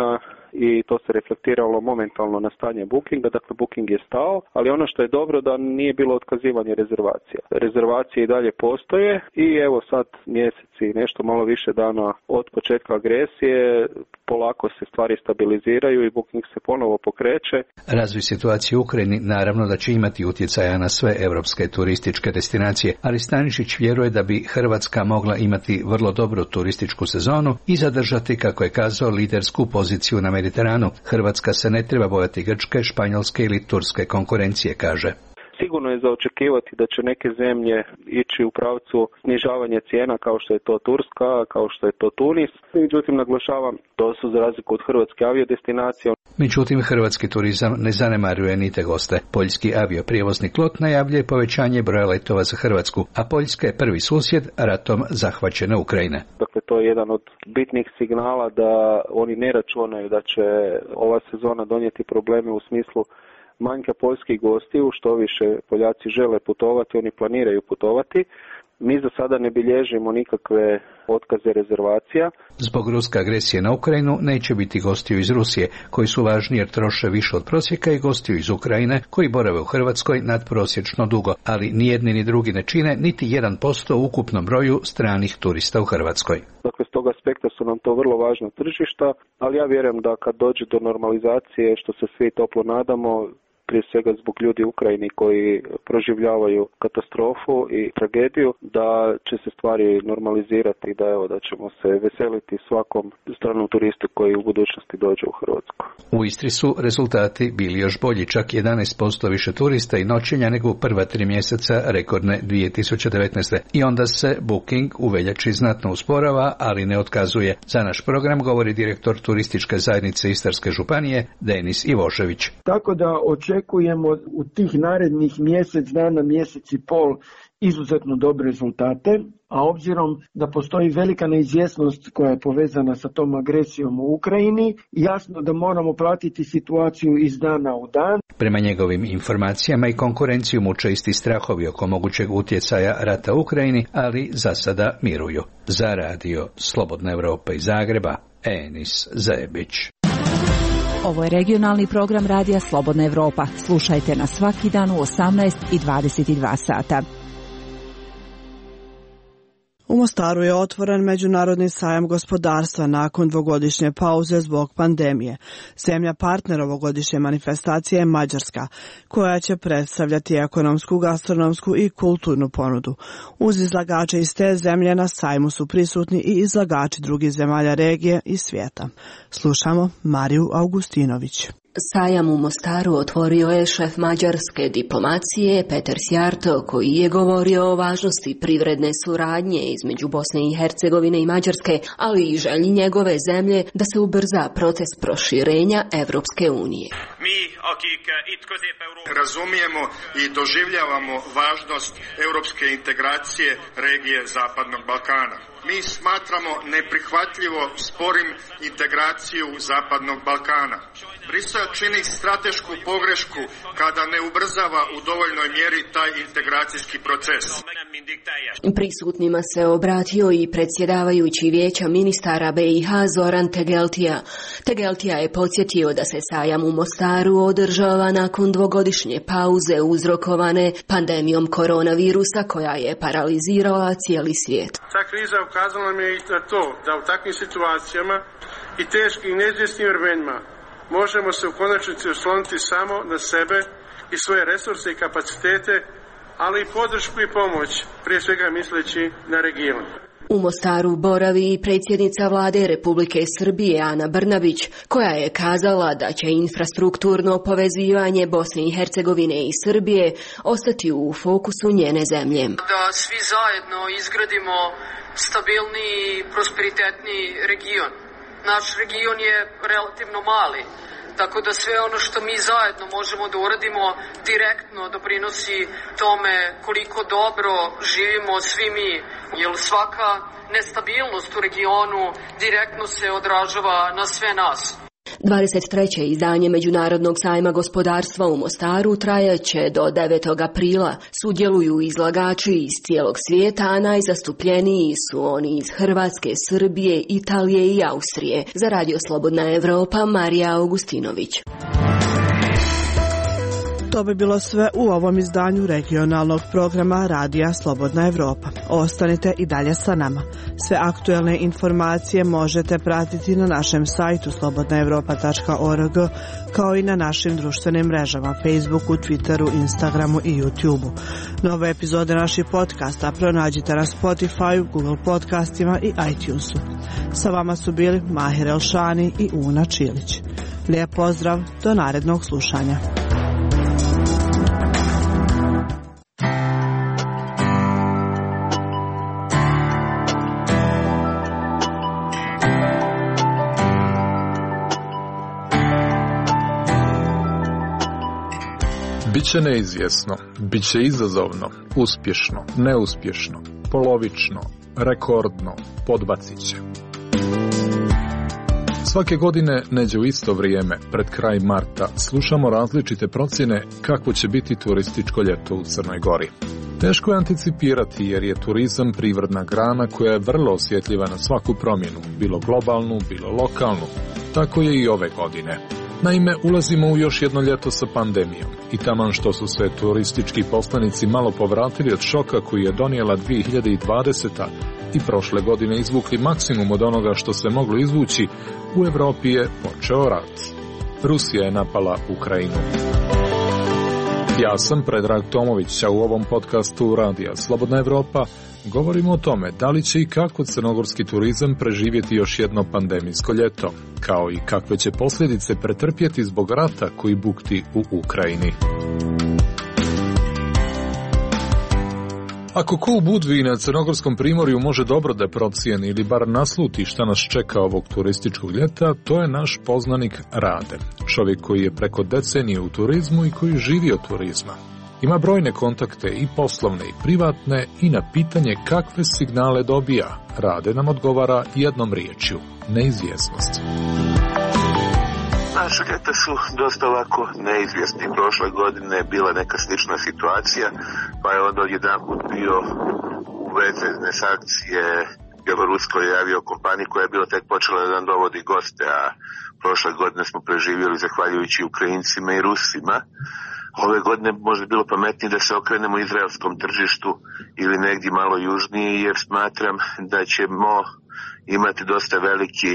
i to se reflektiralo momentalno na stanje bookinga, dakle booking je stao, ali ono što je dobro da nije bilo otkazivanje rezervacija. Rezervacije i dalje postoje i evo sad mjeseci, nešto malo više dana od početka agresije, polako se stvari stabiliziraju i booking se ponovo pokreće. Razvoj situacije u Ukrajini naravno da će imati utjecaja na sve europske turističke destinacije, ali Stanišić vjeruje da bi Hrvatska mogla imati vrlo dobru turističku sezonu i zadržati, kako je kazao, lidersku poziciju na Mediteranu. Hrvatska se ne treba bojati grčke, španjolske ili turske konkurencije, kaže. Sigurno je za očekivati da će neke zemlje ići u pravcu snižavanja cijena kao što je to Turska, kao što je to Tunis. Međutim, naglašavam, to su za razliku od hrvatske aviodestinacije. Međutim, hrvatski turizam ne zanemaruje ni te goste. Poljski avioprijevoznik LOT najavljuje povećanje broja letova za Hrvatsku, a Poljska je prvi susjed ratom zahvaćene Ukrajine. Dakle, to je jedan od bitnih signala da oni ne računaju da će ova sezona donijeti probleme u smislu manjka poljskih gostiju, što više Poljaci žele putovati, oni planiraju putovati. Mi za sada ne bilježimo nikakve otkaze rezervacija. Zbog ruske agresije na Ukrajinu neće biti gostiju iz Rusije, koji su važni jer troše više od prosjeka, i gostiju iz Ukrajine, koji borave u Hrvatskoj nadprosječno dugo, ali ni jedni ni drugi ne čine niti 1% u ukupnom broju stranih turista u Hrvatskoj. Dakle, s tog aspekta su nam to vrlo važna tržišta, ali ja vjerujem da kad dođe do normalizacije, što se svi toplo nadamo, prije svega zbog ljudi u Ukrajini koji proživljavaju katastrofu i tragediju, da će se stvari normalizirati i da ćemo se veseliti svakom stranom turistu koji u budućnosti dođe u Hrvatsku. U Istri su rezultati bili još bolji, čak 11% više turista i noćenja nego u prva 3 mjeseca rekordne 2019. I onda se booking u veljači znatno usporava, ali ne otkazuje. Za naš program govori direktor turističke zajednice Istarske županije Denis Ivošević. Tako da očekujemo u tih narednih mjesec dana, mjesec i pol izuzetno dobre rezultate, a obzirom da postoji velika neizvjesnost koja je povezana sa tom agresijom u Ukrajini, jasno da moramo pratiti situaciju iz dana u dan. Prema njegovim informacijama i konkurenciju muče isti strahovi oko mogućeg utjecaja rata u Ukrajini, ali za sada miruju. Za radio Slobodna Evropa iz Zagreba, Enis Zebić. Ovo je regionalni program radija Slobodna Evropa. Slušajte nas svaki dan u 18 i 22 sata. U Mostaru je otvoren Međunarodni sajam gospodarstva nakon dvogodišnje pauze zbog pandemije. Zemlja partner ovogodišnje manifestacije je Mađarska, koja će predstavljati ekonomsku, gastronomsku i kulturnu ponudu. Uz izlagače iz te zemlje na sajmu su prisutni i izlagači drugih zemalja regije i svijeta. Slušamo Mariju Augustinović. Sajam u Mostaru otvorio je šef mađarske diplomacije Peter Sjarto, koji je govorio o važnosti privredne suradnje između Bosne i Hercegovine i Mađarske, ali i želji njegove zemlje da se ubrza proces proširenja Evropske unije. Mi, razumijemo i doživljavamo važnost europske integracije regije Zapadnog Balkana. Mi smatramo neprihvatljivo sporim integraciju Zapadnog Balkana. Brisel čini stratešku pogrešku kada ne ubrzava u dovoljnoj mjeri taj integracijski proces. Prisutnima se obratio i predsjedavajući vijeća ministara BiH Zoran Tegeltija. Tegeltija je podsjetio da se sajam u Mostaru održava nakon dvogodišnje pauze uzrokovane pandemijom koronavirusa koja je paralizirala cijeli svijet. Ta kriza ukazala nam je i na to da u takvim situacijama i teškim i neizvjesnim vremenima možemo se u konačnici osloniti samo na sebe i svoje resurse i kapacitete, ali i podršku i pomoć, prije svega misleći na region. U Mostaru boravi i predsjednica vlade Republike Srbije Ana Brnabić, koja je kazala da će infrastrukturno povezivanje Bosne i Hercegovine i Srbije ostati u fokusu njene zemlje. Da svi zajedno izgradimo stabilniji i prosperitetniji region. Naš region je relativno mali, tako da sve ono što mi zajedno možemo da uradimo direktno doprinosi tome koliko dobro živimo svi mi, jer svaka nestabilnost u regionu direktno se odražava na sve nas. 23. izdanje Međunarodnog sajma gospodarstva u Mostaru trajaće do 9. aprila. Sudjeluju izlagači iz cijelog svijeta, a najzastupljeniji su oni iz Hrvatske, Srbije, Italije i Austrije. Za Radio Slobodna Evropa, Marija Augustinović. To bi bilo sve u ovom izdanju regionalnog programa Radija Slobodna Evropa. Ostanite i dalje sa nama. Sve aktuelne informacije možete pratiti na našem sajtu slobodnaevropa.org, kao i na našim društvenim mrežama Facebooku, Twitteru, Instagramu i YouTubeu. Nove epizode naših podcasta pronađite na Spotify, Google podcastima i iTunesu. Sa vama su bili Mahir Elšani i Una Čilić. Lijep pozdrav, do narednog slušanja. Biće neizvjesno, biće izazovno, uspješno, neuspješno, polovično, rekordno, podbacit će. Svake godine, neđe u isto vrijeme, pred kraj marta, slušamo različite procjene kako će biti turističko ljeto u Crnoj Gori. Teško je anticipirati jer je turizam privredna grana koja je vrlo osjetljiva na svaku promjenu, bilo globalnu, bilo lokalnu. Tako je i ove godine. Naime, ulazimo u još jedno ljeto sa pandemijom i taman što su se turistički poslanici malo povratili od šoka koji je donijela 2020. i prošle godine izvukli maksimum od onoga što se moglo izvući, u Evropi je počeo rat. Rusija je napala Ukrajinu. Ja sam Predrag Tomović, a u ovom podcastu Radija Slobodna Evropa govorimo o tome da li će i kako crnogorski turizam preživjeti još jedno pandemijsko ljeto, kao i kakve će posljedice pretrpjeti zbog rata koji bukti u Ukrajini. Ako ko u Budvi na Crnogorskom primorju može dobro da procijeni ili bar nasluti šta nas čeka ovog turističkog ljeta, to je naš poznanik Rade, čovjek koji je preko decenije u turizmu i koji živi od turizma. Ima brojne kontakte i poslovne i privatne i na pitanje kakve signale dobija, Rade nam odgovara jednom riječju: neizvjesnost. Naše ljeta su dosta ovako neizvjesni. Prošle godine je bila neka slična situacija, pa je onda odjedanput bio uvezene sankcije bjeloruskoj aviokompaniji koja je bila tek počela da nam dovodi goste, a prošle godine smo preživjeli zahvaljujući Ukrajincima i Rusima. Ove godine možda bilo pametnije da se okrenemo izraelskom tržištu ili negdje malo južnije, jer smatram da ćemo imati dosta veliki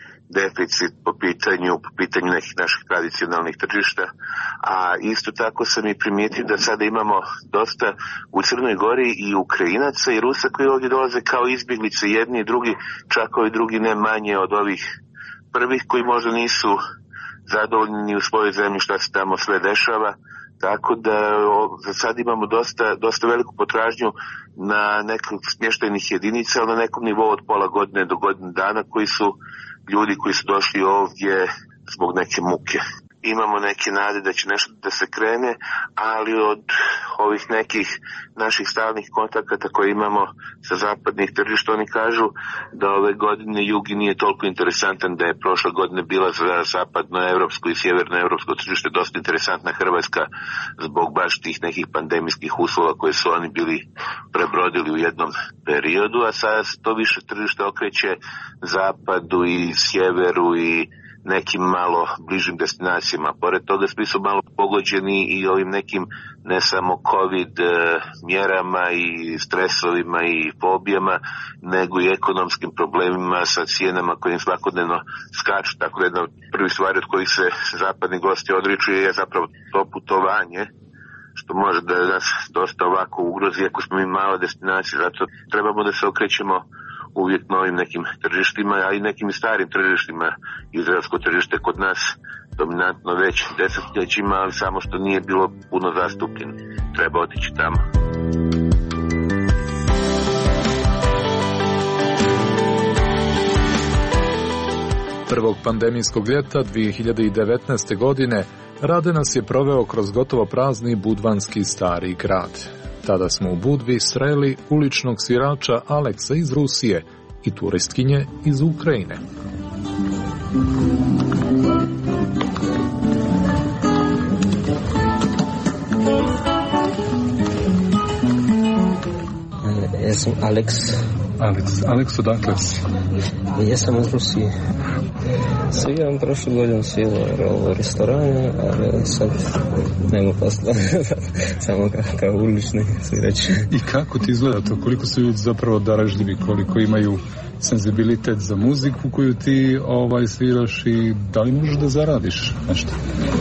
deficit po pitanju nekih naših tradicionalnih tržišta, a isto tako sam i primijetio da sada imamo dosta u Crnoj Gori i Ukrajinaca i Rusa koji ovdje dolaze kao izbjeglice, jedni i drugi, čak ovi drugi ne manje od ovih prvih koji možda nisu zadovoljni ni u svojoj zemlji šta se tamo sve dešava. Tako da za sad imamo dosta veliku potražnju na nekog smještajnih jedinica, ali na nekom nivou od pola godine do godine dana, koji su ljudi koji su došli ovdje zbog neke muke. Imamo neke nade da će nešto da se krene, ali od ovih nekih naših stalnih kontakata koje imamo sa zapadnih tržišta, oni kažu da ove godine jug nije toliko interesantan, da je prošle godine bila za zapadnoevropsko i sjevernoevropsko tržište dosta interesantna Hrvatska zbog baš tih nekih pandemijskih uslova koje su oni bili prebrodili u jednom periodu, a sada to više tržište okreće zapadu i sjeveru i nekim malo bližim destinacijama. Pored toga svi su malo pogođeni i ovim nekim ne samo COVID mjerama i stresovima i fobijama, nego i ekonomskim problemima sa cijenama koje im svakodnevno skaču. Tako da jedna od prvih stvari od kojih se zapadni gosti odriču je zapravo to putovanje, što može da nas dosta ovako ugrozi ako smo mi mala destinacija. Zato trebamo da se okrećemo uvijek novim nekim tržištima, a i nekim starim tržištima. Izraelsko tržište kod nas dominantno već desetljećima, ali samo što nije bilo puno zastupljeno. Treba otići tamo. Prvog pandemijskog ljeta 2019. godine Rade nas je proveo kroz gotovo prazni budvanski stari grad. Tada smo u Budvi sreli uličnog svirača Aleksa iz Rusije i turistkinje iz Ukrajine. Ja sam Alex. Alex, odakle si? Ja sam iz Rusije. Sviram prošlu godinu u restoranu, ali sad nema posla. Samo kao ulični svirač. I kako ti izgleda to? Koliko su ljudi zapravo darežljivi, koliko imaju senzibilitet za muziku koju ti sviraš i da li možeš da zaradiš nešto?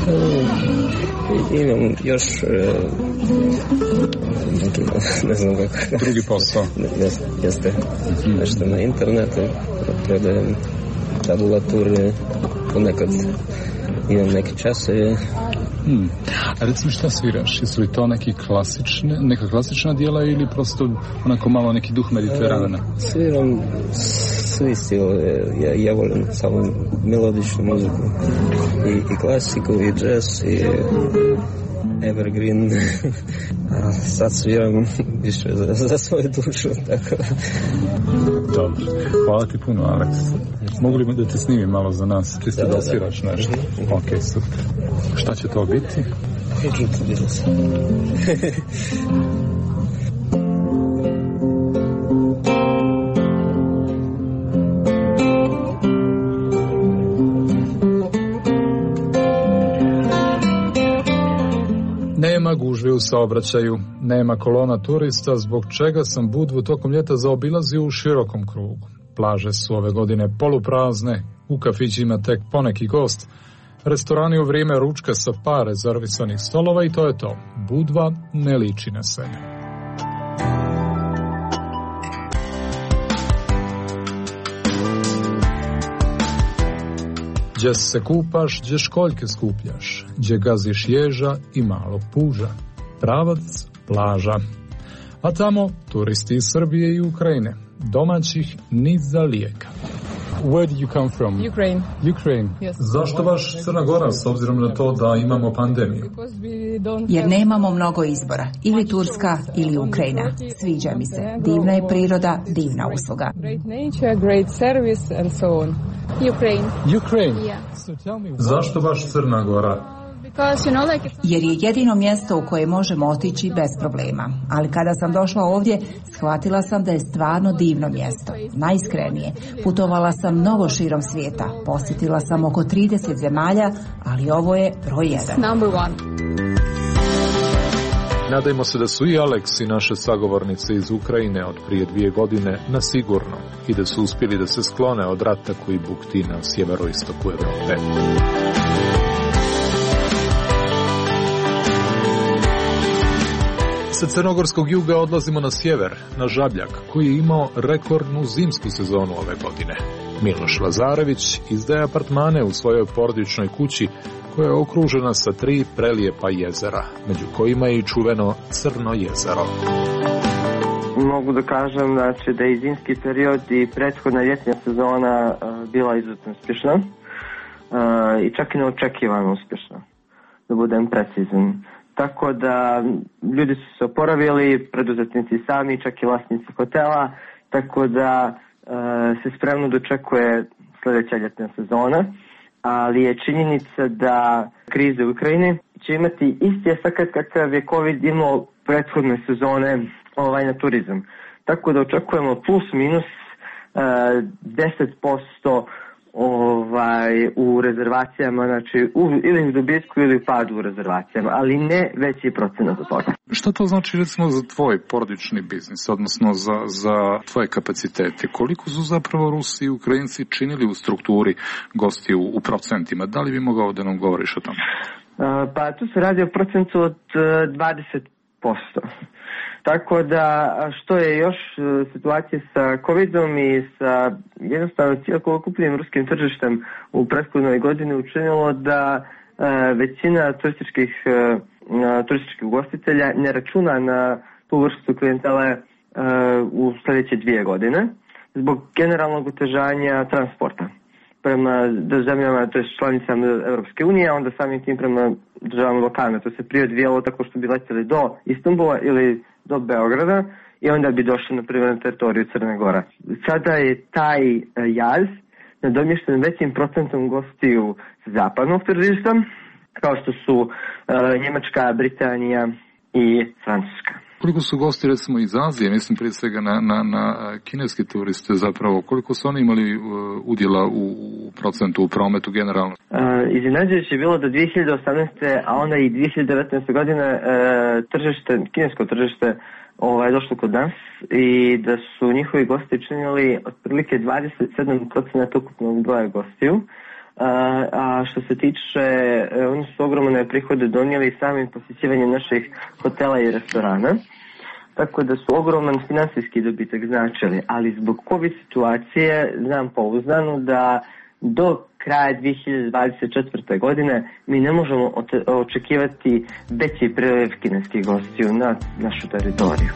Imam još ne znam kako. Drugi posao? Jeste. Nešto na internetu, prodajem tabulature, ponekad imam neke časove. A recimo šta sviraš? Jesu li to neka klasična dijela ili prosto onako malo neki duh Mediterana? Sviram svi stilove. Ja volim samo melodičnu muziku. I klasiku, i jazz, i evergreen. A sad sviram više za svoju dušu. Tako. Dobro. Hvala ti puno, Alex. Mogu li da te snimim malo za nas? Čisto da sviraš nešto. Ok, super. Šta će to biti? Nema gužve u saobraćaju, nema kolona turista, zbog čega sam Budvu tokom ljeta zaobilazio u širokom krugu. Plaže su ove godine poluprazne, u kafićima tek poneki gost, restorani u vrijeme ručka sa par rezervisanih stolova i to je to. Budva ne liči na sebe. Gdje se kupaš, gdje školjke skupljaš, gdje gaziš ježa i malog puža. Pravac, plaža. A tamo turisti iz Srbije i Ukrajine, domaćih ni za lijeka. Where did you come from? Ukraine. Yes. Zašto baš Crna Gora, s obzirom na to da imamo pandemiju? Jer nemamo mnogo izbora. Ili Turska, ili Ukrajina. Sviđa mi se. Divna je priroda, divna usluga. Great nature, great service and so on. Ukraine? Yeah. Zašto baš Crna Gora? Jer je jedino mjesto u koje možemo otići bez problema. Ali kada sam došla ovdje, shvatila sam da je stvarno divno mjesto. Najiskrenije, putovala sam mnogo širom svijeta. Posjetila sam oko 30 zemalja, ali ovo je broj 1. Number 1. Nadajmo se da su i Alex i naše sagovornice iz Ukrajine od prije 2 godine na sigurno i da su uspjeli da se sklone od rata koji bukti na sjeveroistoku Evrope. Sa crnogorskog juga odlazimo na sjever, na Žabljak, koji je imao rekordnu zimsku sezonu ove godine. Miloš Lazarević izdaje apartmane u svojoj porodičnoj kući koja je okružena sa 3 prelijepa jezera, među kojima je i čuveno Crno jezero. Mogu da kažem da je zimski period i prethodna ljetna sezona bila izuzetno uspješna i čak i neočekivano uspješna, da budem precizan. Tako da ljudi su se oporavili, preduzetnici sami, čak i vlasnici hotela, tako da se spremno dočekuje sljedeća ljetna sezona, ali je činjenica da krize u Ukrajini će imati isti efekt kakav je COVID imao prethodne sezone na turizam. Tako da očekujemo plus minus 10% u rezervacijama, znači ili u dobitku ili u padu u rezervacijama, ali ne veći procenat od toga. Što to znači recimo za tvoj porodični biznis, odnosno za tvoje kapacitete? Koliko su zapravo Rusi i Ukrajinci činili u strukturi gostiju u procentima? Da li bi mogao da nam govoriš o tome? Pa tu se radi o procentu od 20%. Tako da, što je još situacija sa COVID-om i sa jednostavno cijelokupnim ruskim tržištem u prethodnoj godini učinilo da većina turističkih ugostitelja ne računa na tu vrstu klijentele u sljedeće 2 godine zbog generalnog otežanja transporta prema zemljama, to je članicama Europske unije, a onda samim tim prema državama Balkana. To se prije odvijalo tako što bi letjeli do Istanbula ili do Beograda i onda bi došli na primjer na teritoriju Crne Gore. Sada je taj jaz nadomješten većim procentom gostiju sa zapadnog tržišta, kao što su Njemačka, Britanija i Francuska. koliko su gosti recimo iz Azije, mislim prije svega na kineske turiste zapravo, koliko su oni imali udjela u procentu u prometu generalno? Iznenađujuće je bilo do 2018. a onda i 2019. godine kinesko tržište došlo kod nas i da su njihovi gosti činili otprilike 27% ukupnog broja gostiju. A što se tiče, oni su ogromne prihode donijeli samim posjećivanjem naših hotela i restorana, tako da su ogroman finansijski dobitak značili, ali zbog COVID situacije znam pouzdano da do kraja 2024. godine mi ne možemo očekivati veći priliv kineskih gostiju na našu teritoriju.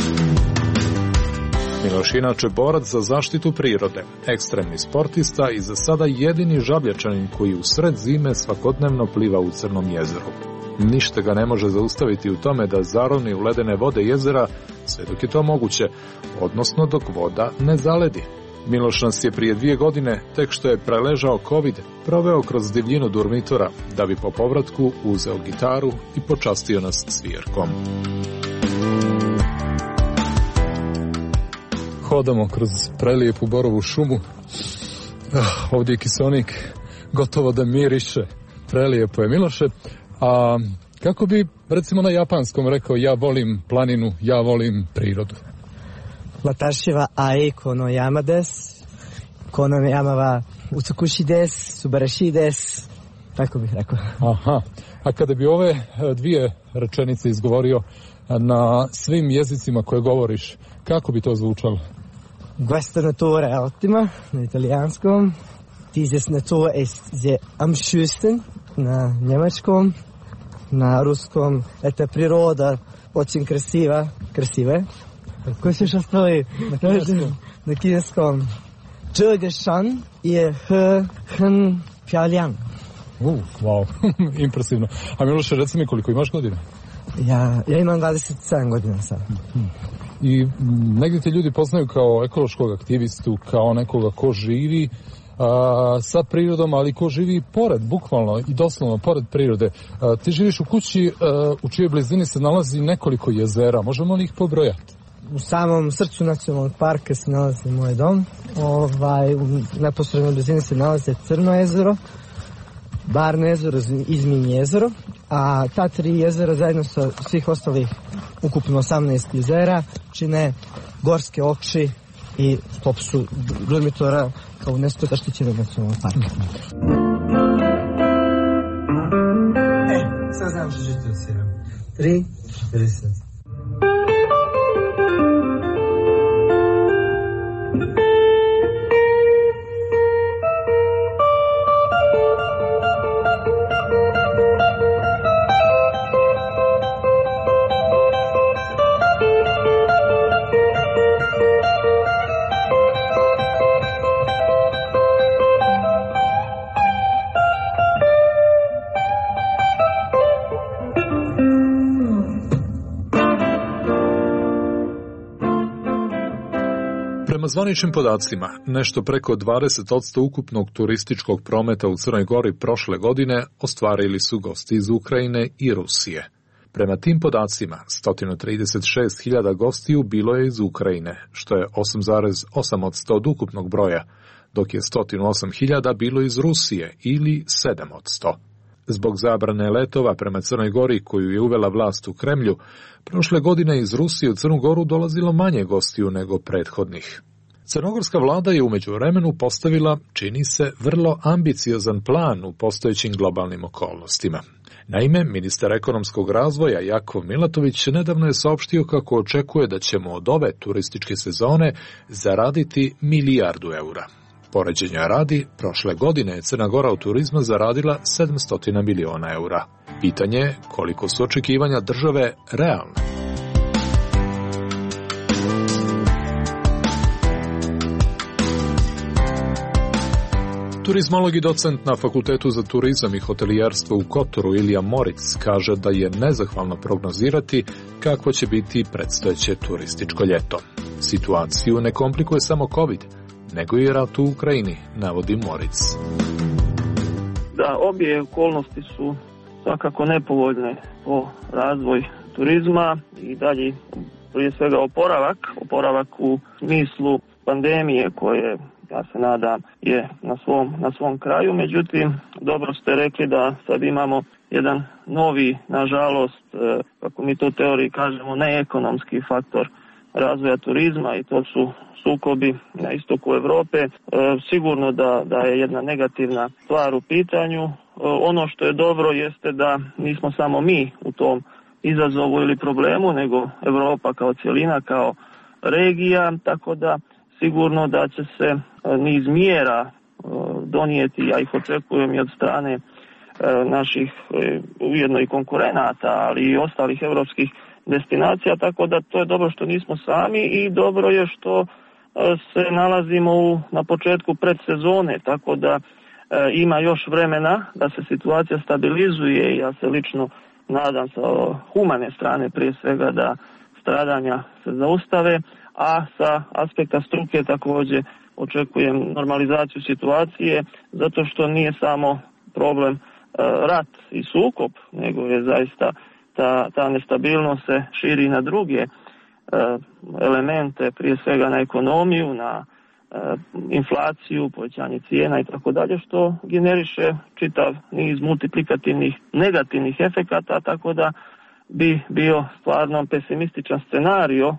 Miloš inače borac za zaštitu prirode, ekstremni sportista i za sada jedini Žabljačanin koji u sred zime svakodnevno pliva u Crnom jezeru. Ništa ga ne može zaustaviti u tome da zarovni u ledene vode jezera sve dok je to moguće, odnosno dok voda ne zaledi. Miloš nas je prije 2 godine, tek što je preležao COVID, proveo kroz divljinu Durmitora, da bi po povratku uzeo gitaru i počastio nas svirkom. Hodamo kroz prelijepu borovu šumu. Ovdje je kiseonik gotovo da miriše. Prelijepo je, Miloše. A kako bi, recimo na japanskom rekao, ja volim planinu, ja volim prirodu? Watashi wa ai kono yama desu. Kono yama wa utsukushi desu, subarashi desu. Tako bih rekao. Aha. A kada bi ove 2 rečenice izgovorio na svim jezicima koje govoriš, kako bi to zvučalo? Questa natura è ottima, na italijanskom. Dieses Natur ist sehr am schönsten, na njemačkom. Na ruskom, eta priroda, очень krasiva, krasive. Ko se što stoji? Na kineskom. Zhe shan je很漂亮. Wow, impresivno. A Miloše, reci mi koliko imaš godina? Ja imam 27 godina sad. I negdje te ljudi poznaju kao ekološkog aktivistu, kao nekoga ko živi sa prirodom, ali ko živi pored, bukvalno i doslovno pored prirode. Ti živiš u kući u čijoj blizini se nalazi nekoliko jezera, možemo li ih pobrojati? U samom srcu nacionalnog parka se nalazi moj dom. U neposrednoj blizini se nalazi Crno jezero, Barno jezero, Izminj jezero, a ta 3 jezera zajedno sa svih ostalih ukupno 18 jezera čine gorske okši i top su Durmitora kao UNESCO zaštićenog nacionalnog parka. Sad znam što ću to odsviram. 3:40. Prema zvaničnim podacima, nešto preko 20% ukupnog turističkog prometa u Crnoj Gori prošle godine ostvarili su gosti iz Ukrajine i Rusije. Prema tim podacima, 136.000 gostiju bilo je iz Ukrajine, što je 8,8% od ukupnog broja, dok je 108.000 bilo iz Rusije ili 7%. Zbog zabrane letova prema Crnoj Gori koju je uvela vlast u Kremlju, prošle godine iz Rusije u Crnu Goru dolazilo manje gostiju nego prethodnih. Crnogorska vlada je u međuvremenu postavila, čini se, vrlo ambiciozan plan u postojećim globalnim okolnostima. Naime, ministar ekonomskog razvoja Jakov Milatović nedavno je saopštio kako očekuje da ćemo od ove turističke sezone zaraditi €1.000.000.000. Poređenja radi, prošle godine je Crna Gora u turizmu zaradila 700 miliona eura. Pitanje je koliko su očekivanja države realne. Turizmolog i docent na Fakultetu za turizam i hotelijerstvo u Kotoru Ilija Moric kaže da je nezahvalno prognozirati kakvo će biti predstojeće turističko ljeto. Situaciju ne komplikuje samo COVID, nego i rat u Ukrajini, navodi Moric. Da, obje okolnosti su svakako nepovoljne po razvoj turizma i dalje prije svega oporavak u smislu pandemije koje, ja se nadam, je na svom kraju. Međutim, dobro ste rekli da sad imamo jedan novi, nažalost, kako mi to u teoriji kažemo, neekonomski faktor razvoja turizma i to su sukobi na istoku Europe. Sigurno da je jedna negativna stvar u pitanju. Ono što je dobro jeste da nismo samo mi u tom izazovu ili problemu, nego Europa kao cjelina, kao regija, tako da sigurno da će se niz mjera donijeti, ja ih očekujem i od strane naših ujedno i konkurenata, ali i ostalih europskih destinacija, tako da to je dobro što nismo sami i dobro je što se nalazimo na početku predsezone, tako da ima još vremena da se situacija stabilizuje i ja se lično nadam sa humane strane prije svega da stradanja se zaustave, a sa aspekta struke također očekujem normalizaciju situacije, zato što nije samo problem rat i sukob, nego je zaista ta nestabilnost se širi na druge elemente, prije svega na ekonomiju, na inflaciju, povećanje cijena i tako dalje, što generiše čitav niz multiplikativnih negativnih efekata, tako da bi bio stvarno pesimističan scenario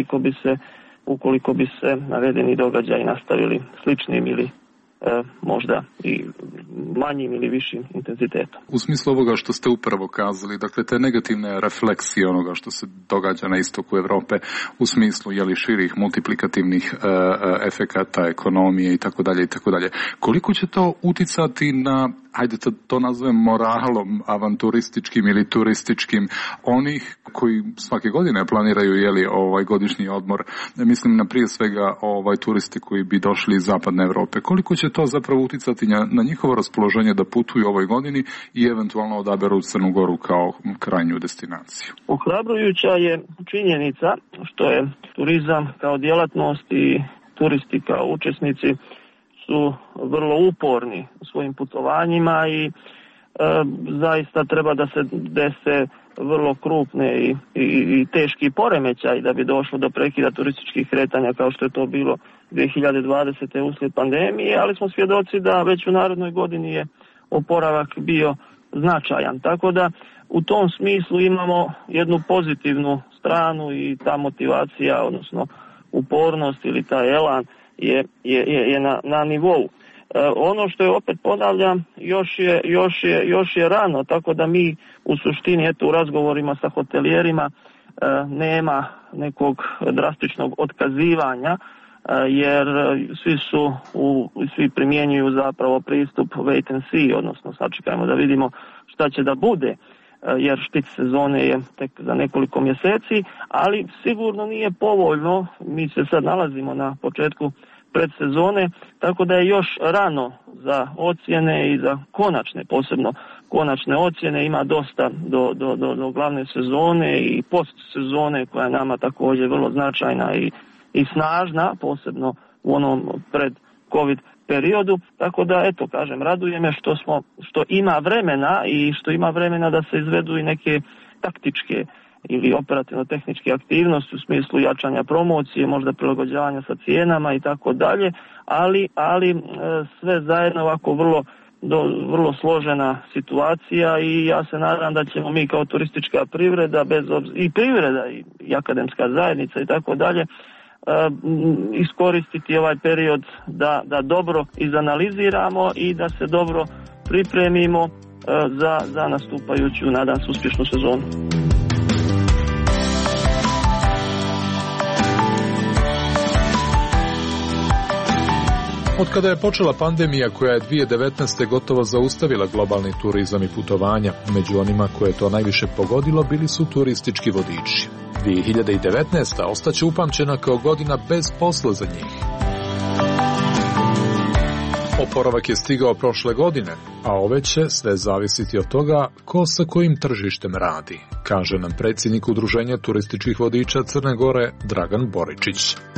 ukoliko bi se navedeni događaji nastavili sličnim ili možda i manjim ili višim intenzitetom. U smislu ovoga što ste upravo kazali, dakle te negativne refleksije onoga što se događa na istoku Europe u smislu širih multiplikativnih efekata ekonomije i tako dalje. Koliko će to uticati na, hajde to nazovem moralom avanturističkim ili turističkim onih koji svake godine planiraju godišnji odmor, mislim na prije svega turisti koji bi došli iz zapadne Europe. Koliko će to zapravo uticati na njihovo raspoloženje da putuju ovoj godini i eventualno odaberu Crnu Goru kao krajnju destinaciju? Ohrabrujuća je činjenica što je turizam kao djelatnost i turisti kao učesnici su vrlo uporni u svojim putovanjima i zaista treba da se dese vrlo krupne i teški poremećaj da bi došlo do prekida turističkih kretanja kao što je to bilo 2020. uslijed pandemije, ali smo svjedoci da već u narednoj godini je oporavak bio značajan. Tako da u tom smislu imamo jednu pozitivnu stranu i ta motivacija, odnosno upornost ili taj elan je na nivou. Ono što je, opet ponavljam, još je rano, tako da mi u suštini u razgovorima sa hotelijerima nema nekog drastičnog otkazivanja, jer svi primjenjuju zapravo pristup wait and see, odnosno sačekajmo da vidimo šta će da bude, jer špic sezone je tek za nekoliko mjeseci, ali sigurno nije povoljno, mi se sad nalazimo na početku predsezone, tako da je još rano za ocjene i za posebno konačne ocjene, ima dosta do glavne sezone i postsezone koja je nama također vrlo značajna i snažna, posebno u onom pred COVID periodu, tako da raduje me što ima vremena i što ima vremena da se izvedu i neke taktičke ili operativno-tehničke aktivnosti u smislu jačanja promocije, možda prilagođavanja sa cijenama i tako dalje, ali sve zajedno ovako vrlo složena situacija i ja se nadam da ćemo mi kao turistička privreda, i privreda i akademska zajednica i tako dalje, iskoristiti ovaj period da dobro izanaliziramo i da se dobro pripremimo za nastupajuću, nadam se, uspješnu sezonu. Od kada je počela pandemija koja je 2019. gotovo zaustavila globalni turizam i putovanja, među onima koje je to najviše pogodilo bili su turistički vodiči. 2019. ostaće upamćena kao godina bez posla za njih. Oporavak je stigao prošle godine, a ove će sve zavisiti od toga ko sa kojim tržištem radi, kaže nam predsjednik Udruženja turističkih vodiča Crne Gore Dragan Boričić.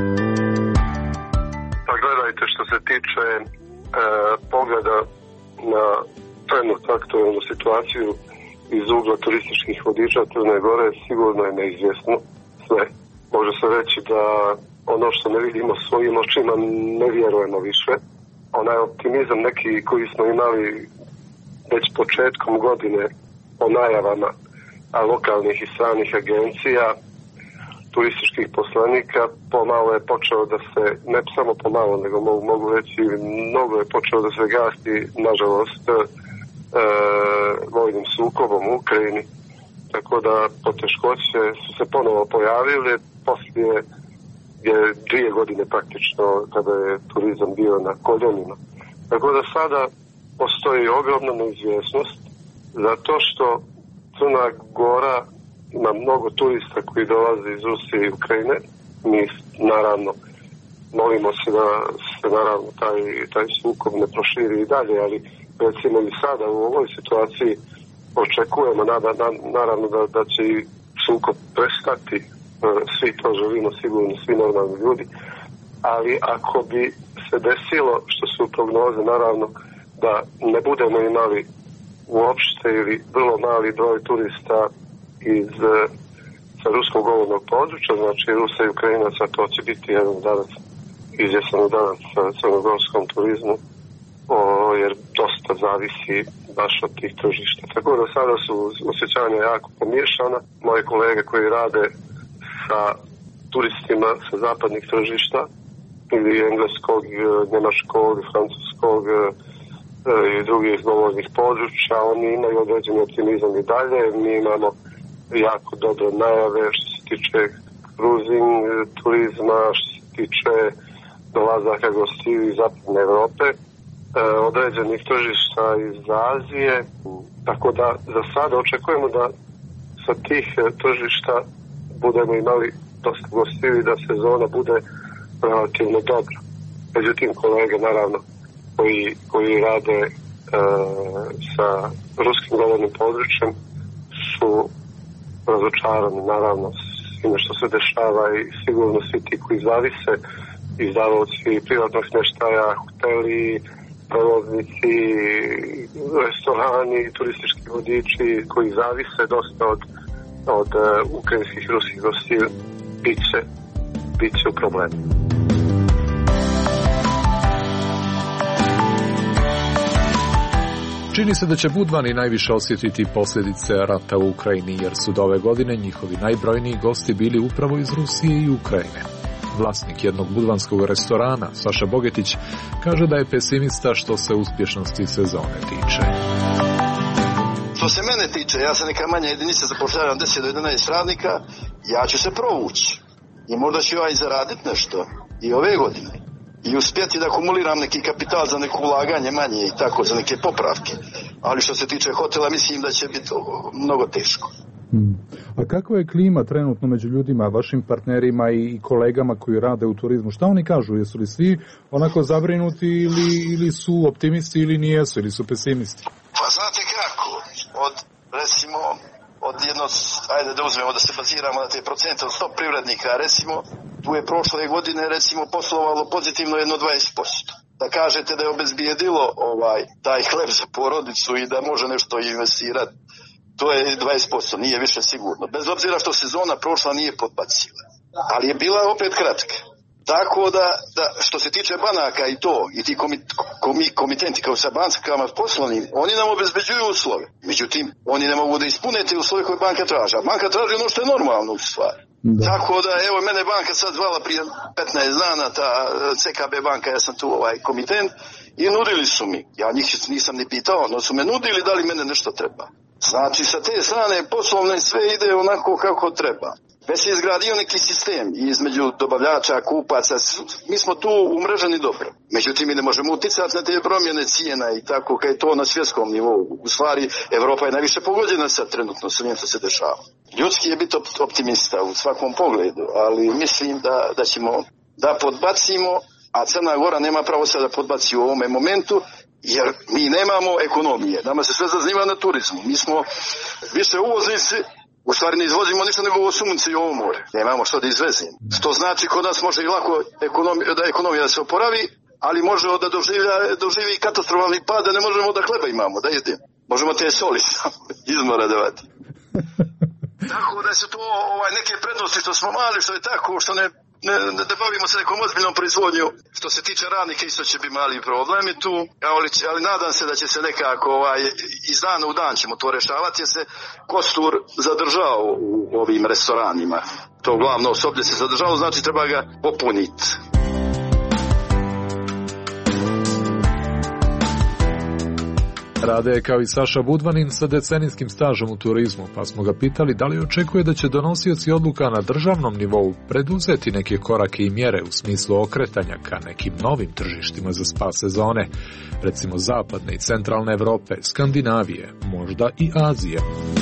Što se tiče pogleda na trenutnu aktualnu situaciju iz ugla turističkih vodiča Crne Gore sigurno je neizvjesno sve. Može se reći da ono što ne vidimo svojim očima ne vjerujemo više. Onaj optimizam neki koji smo imali već početkom godine o najavama lokalnih i stranih agencija, turističkih poslanika, pomalo je počeo da se, ne samo pomalo, nego mogu reći mnogo je počeo da se gasti, nažalost, vojnim sukobom u Ukrajini. Tako da poteškoće su se ponovo pojavile, poslije je 2 godine praktično kada je turizam bio na koljenima. Tako da sada postoji ogromna neizvjesnost zato što Crna Gora ima mnogo turista koji dolaze iz Rusije i Ukrajine. Mi naravno molimo se da se naravno taj sukob ne proširi i dalje, ali recimo i sada u ovoj situaciji očekujemo naravno da će i sukob prestati. Svi to želimo sigurno, svi normalni ljudi. Ali ako bi se desilo, što su prognoze naravno, da ne budemo imali uopšte ili vrlo mali broj turista sa ruskog govornog područja, znači Rusa i Ukrajinaca, to će biti jedan danas, izvjesan danas sa crnogorskom turizmu, jer dosta zavisi baš od tih tržišta. Tako da sada su osjećanja jako pomiješana. Moje kolege koji rade sa turistima sa zapadnih tržišta ili engleskog, njemačkog, francuskog i drugih govornih područja, oni imaju određeni optimizam i dalje. Mi imamo jako dobre najave što se tiče cruising turizma, što se tiče dolazaka gostiju iz zapadne Evrope, određenih tržišta iz Azije, tako da za sada očekujemo da sa tih tržišta budemo imali dosta gostiju i da sezona bude relativno dobra. Međutim, kolege naravno koji rade sa ruskim govornim područjem su razočarani naravno svime što se dešava i sigurno svi ti koji zavise, izdavaoci privatnog smještaja, hoteli, prevoznici, restorani, turistički vodiči koji zavise dosta od ukrajinskih i ruskih gostiju, bit će u problemu. Čini se da će Budvani najviše osjetiti posljedice rata u Ukrajini, jer su do ove godine njihovi najbrojniji gosti bili upravo iz Rusije i Ukrajine. Vlasnik jednog budvanskog restorana, Saša Bogetić, kaže da je pesimista što se uspješnosti sezone tiče. Što se mene tiče, ja sam neka manja jedinica, zapošljavam 10 do 11 radnika, ja ću se provući i možda ću ja i zaraditi nešto i ove godine. I uspjeti da akumuliram neki kapital za neko ulaganje manje i tako, za neke popravke. Ali što se tiče hotela, mislim da će biti mnogo teško. A kakva je klima trenutno među ljudima, vašim partnerima i kolegama koji rade u turizmu? Šta oni kažu? Jesu li svi onako zabrinuti ili su optimisti ili nijesu, ili su pesimisti? Pa znate kako, ajde da uzmemo da se baziramo na te procente od 100 privrednika, recimo, tu je prošle godine poslovalo pozitivno jedno 20%. Da kažete da je obezbijedilo taj hleb za porodicu i da može nešto investirati, to je 20%, nije više sigurno. Bez obzira što sezona prošla nije podbacila, ali je bila opet kratka. Tako da što se tiče banaka i ti komitenti kao sa bankama poslovnim, oni nam obezbeđuju uslove. Međutim, oni ne mogu da ispune te uslove koje banka traži. A banka traži ono što je normalno u stvari. Da. Tako da, evo, mene banka sad zvala prije 15 dana, ta CKB banka, ja sam tu komitent, i nudili su mi. Ja njih nisam ni pitao, no su me nudili da li mene nešto treba. Znači, sa te strane poslovne sve ide onako kako treba. Već se izgradio neki sistem između dobavljača, kupaca, mi smo tu umreženi dobro. Međutim, mi ne možemo uticati na te promjene cijena i tako kao je to na svjetskom nivou. U stvari, Evropa je najviše pogođena sad trenutno sa njim što se dešava. Ljudski je biti optimista u svakom pogledu, ali mislim da ćemo da podbacimo, a Crna Gora nema pravo sad da podbaci u ovome momentu, jer mi nemamo ekonomije. Nama se sve zazniva na turizmu. Mi smo više uvoznici, u stvari ne izvozimo ništa nego ovo sunce i ovo more. Nemamo što da izvezimo. Što znači kod nas može i lako ekonomija da se oporavi, ali može da doživi katastrofalni pad, da ne možemo da hleba imamo, da jedemo. Možemo te soli izmora davati. Tako da su to neke prednosti što smo mali, što je tako, što ne bavimo se nekom ozbiljnom proizvodnju. Što se tiče radnika, isto će biti mali problemi tu, ali nadam se da će se nekako iz dana u dan ćemo to rešavati, jer se kostur zadržao u ovim restoranima. To glavno osoblje se zadržalo, znači treba ga popuniti. Rade je kao i Saša Budvanin sa decenijskim stažom u turizmu, pa smo ga pitali da li očekuje da će donosioci odluka na državnom nivou preduzeti neke korake i mjere u smislu okretanja ka nekim novim tržištima za spas sezone, recimo zapadne i centralne Evrope, Skandinavije, možda i Azije.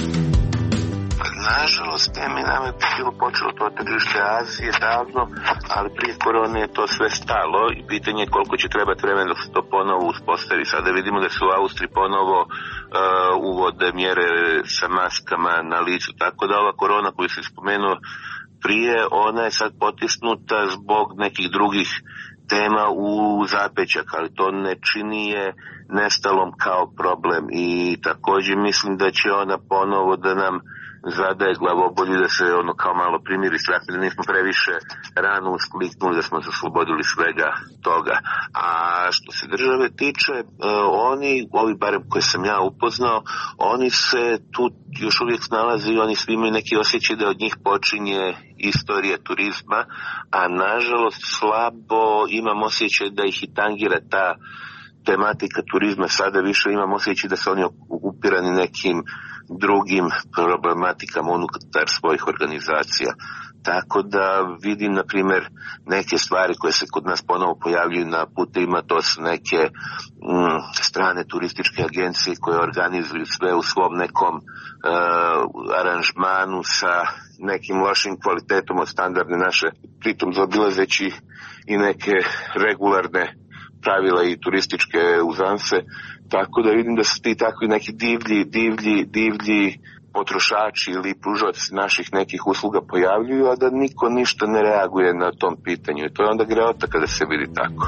Nažalost, nam je bilo počelo to tržište Azije davno, ali prije korone je to sve stalo i pitanje je koliko će trebati vremena da se to ponovo uspostavi. Sada vidimo da se u Austriji ponovo uvode mjere sa maskama na licu, tako da ova korona koju se spomenuo prije, ona je sad potisnuta zbog nekih drugih tema u zapećak, ali to ne čini je nestalom kao problem i također mislim da će ona ponovo da nam zadaje glavobolju, da se kao malo primiri strah, da nismo previše rano uskliknuli, da smo se oslobodili svega toga. A što se države tiče, ovi barem koje sam ja upoznao, oni se tu još uvijek snalaze i oni svi imaju neki osjećaj da od njih počinje istorija turizma, a nažalost slabo imam osjećaj da ih i tangira ta tematika turizma. Sada više imam osjećaj da su oni okupirani nekim drugim problematikama unutar svojih organizacija. Tako da vidim, na primjer, neke stvari koje se kod nas ponovo pojavljuju na putevima, to su neke strane turističke agencije koje organizuju sve u svom nekom aranžmanu sa nekim lošim kvalitetom od standardne naše, pritom zaobilazeći i neke regularne pravila i turističke uzanse, tako da vidim da su ti takvi neki divlji potrošači ili pružaoci naših nekih usluga pojavljuju, a da niko ništa ne reaguje na tom pitanju. I to je onda greota kada se vidi tako.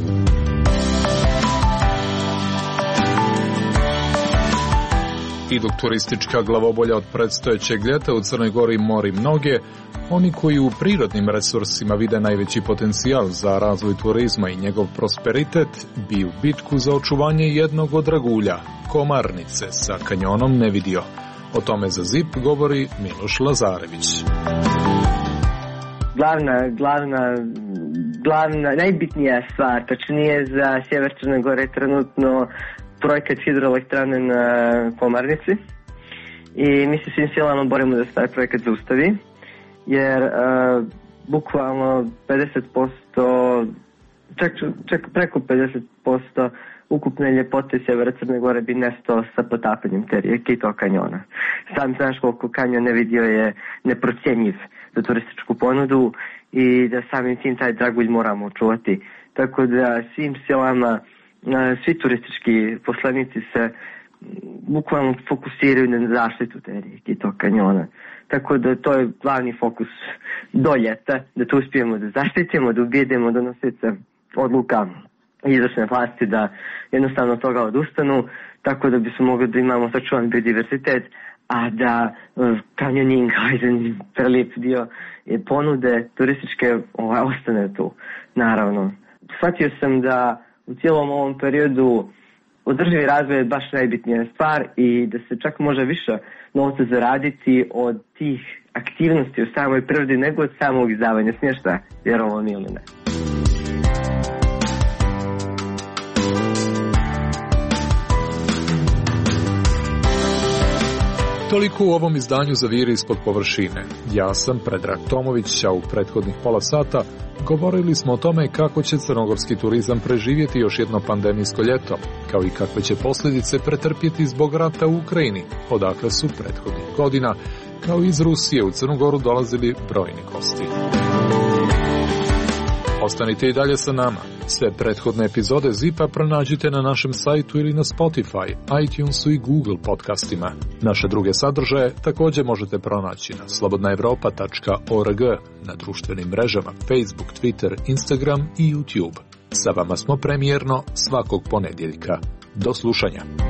I dok turistička glavobolja od predstojećeg ljeta u Crnoj Gori mori mnoge, oni koji u prirodnim resursima vide najveći potencijal za razvoj turizma i njegov prosperitet bi u bitku za očuvanje jednog od dragulja, Komarnice, sa kanjonom ne vidio. O tome za ZIP govori Miloš Lazarević. Glavna, najbitnija stvar, tačnije za sjever Crne Gore trenutno projekat hidroelektrane na Komarnici i mi se svim silama borimo da se taj projekat zaustavi, jer bukvalno 50%, čak preko 50% ukupne ljepote sjevera Crne Gore bi nestao sa potapanjem te rijeke i tog kanjona. Sam znaš koliko kanjon ne vidio je neprocjenjiv za turističku ponudu i da samim tim taj dragulj moramo očuvati. Tako da svim silama svi turistički poslanici se bukvalno fokusiraju na zaštitu te rijeke i tog kanjona. Tako da to je glavni fokus do ljeta, da to uspijemo da zaštitimo, da ubijedimo donosioce odluka izvršne vlasti da jednostavno od toga odustanu, tako da bismo mogli da imamo sačuvan biodiversitet, a da kanjoning, jedan prelijep dio ponude turističke ostane tu, naravno. Shvatio sam da u cijelom ovom periodu održivi razvoj je baš najbitnija stvar i da se čak može više novca zaraditi od tih aktivnosti u samoj prirodi nego od samog izdavanja smještaja, vjerovali ili ne. Toliko u ovom izdanju za Viri ispod površine. Ja sam Predrag Tomović, a u prethodnih pola sata govorili smo o tome kako će crnogorski turizam preživjeti još jedno pandemijsko ljeto, kao i kakve će posljedice pretrpjeti zbog rata u Ukrajini, odakle su prethodnih godina, kao i iz Rusije u Crnu Goru dolazili brojni gosti. Ostanite i dalje sa nama. Sve prethodne epizode ZIP-a pronađite na našem sajtu ili na Spotify, iTunesu i Google podcastima. Naše druge sadržaje također možete pronaći na slobodnaevropa.org, na društvenim mrežama Facebook, Twitter, Instagram i YouTube. Sa vama smo premijerno svakog ponedjeljka. Do slušanja.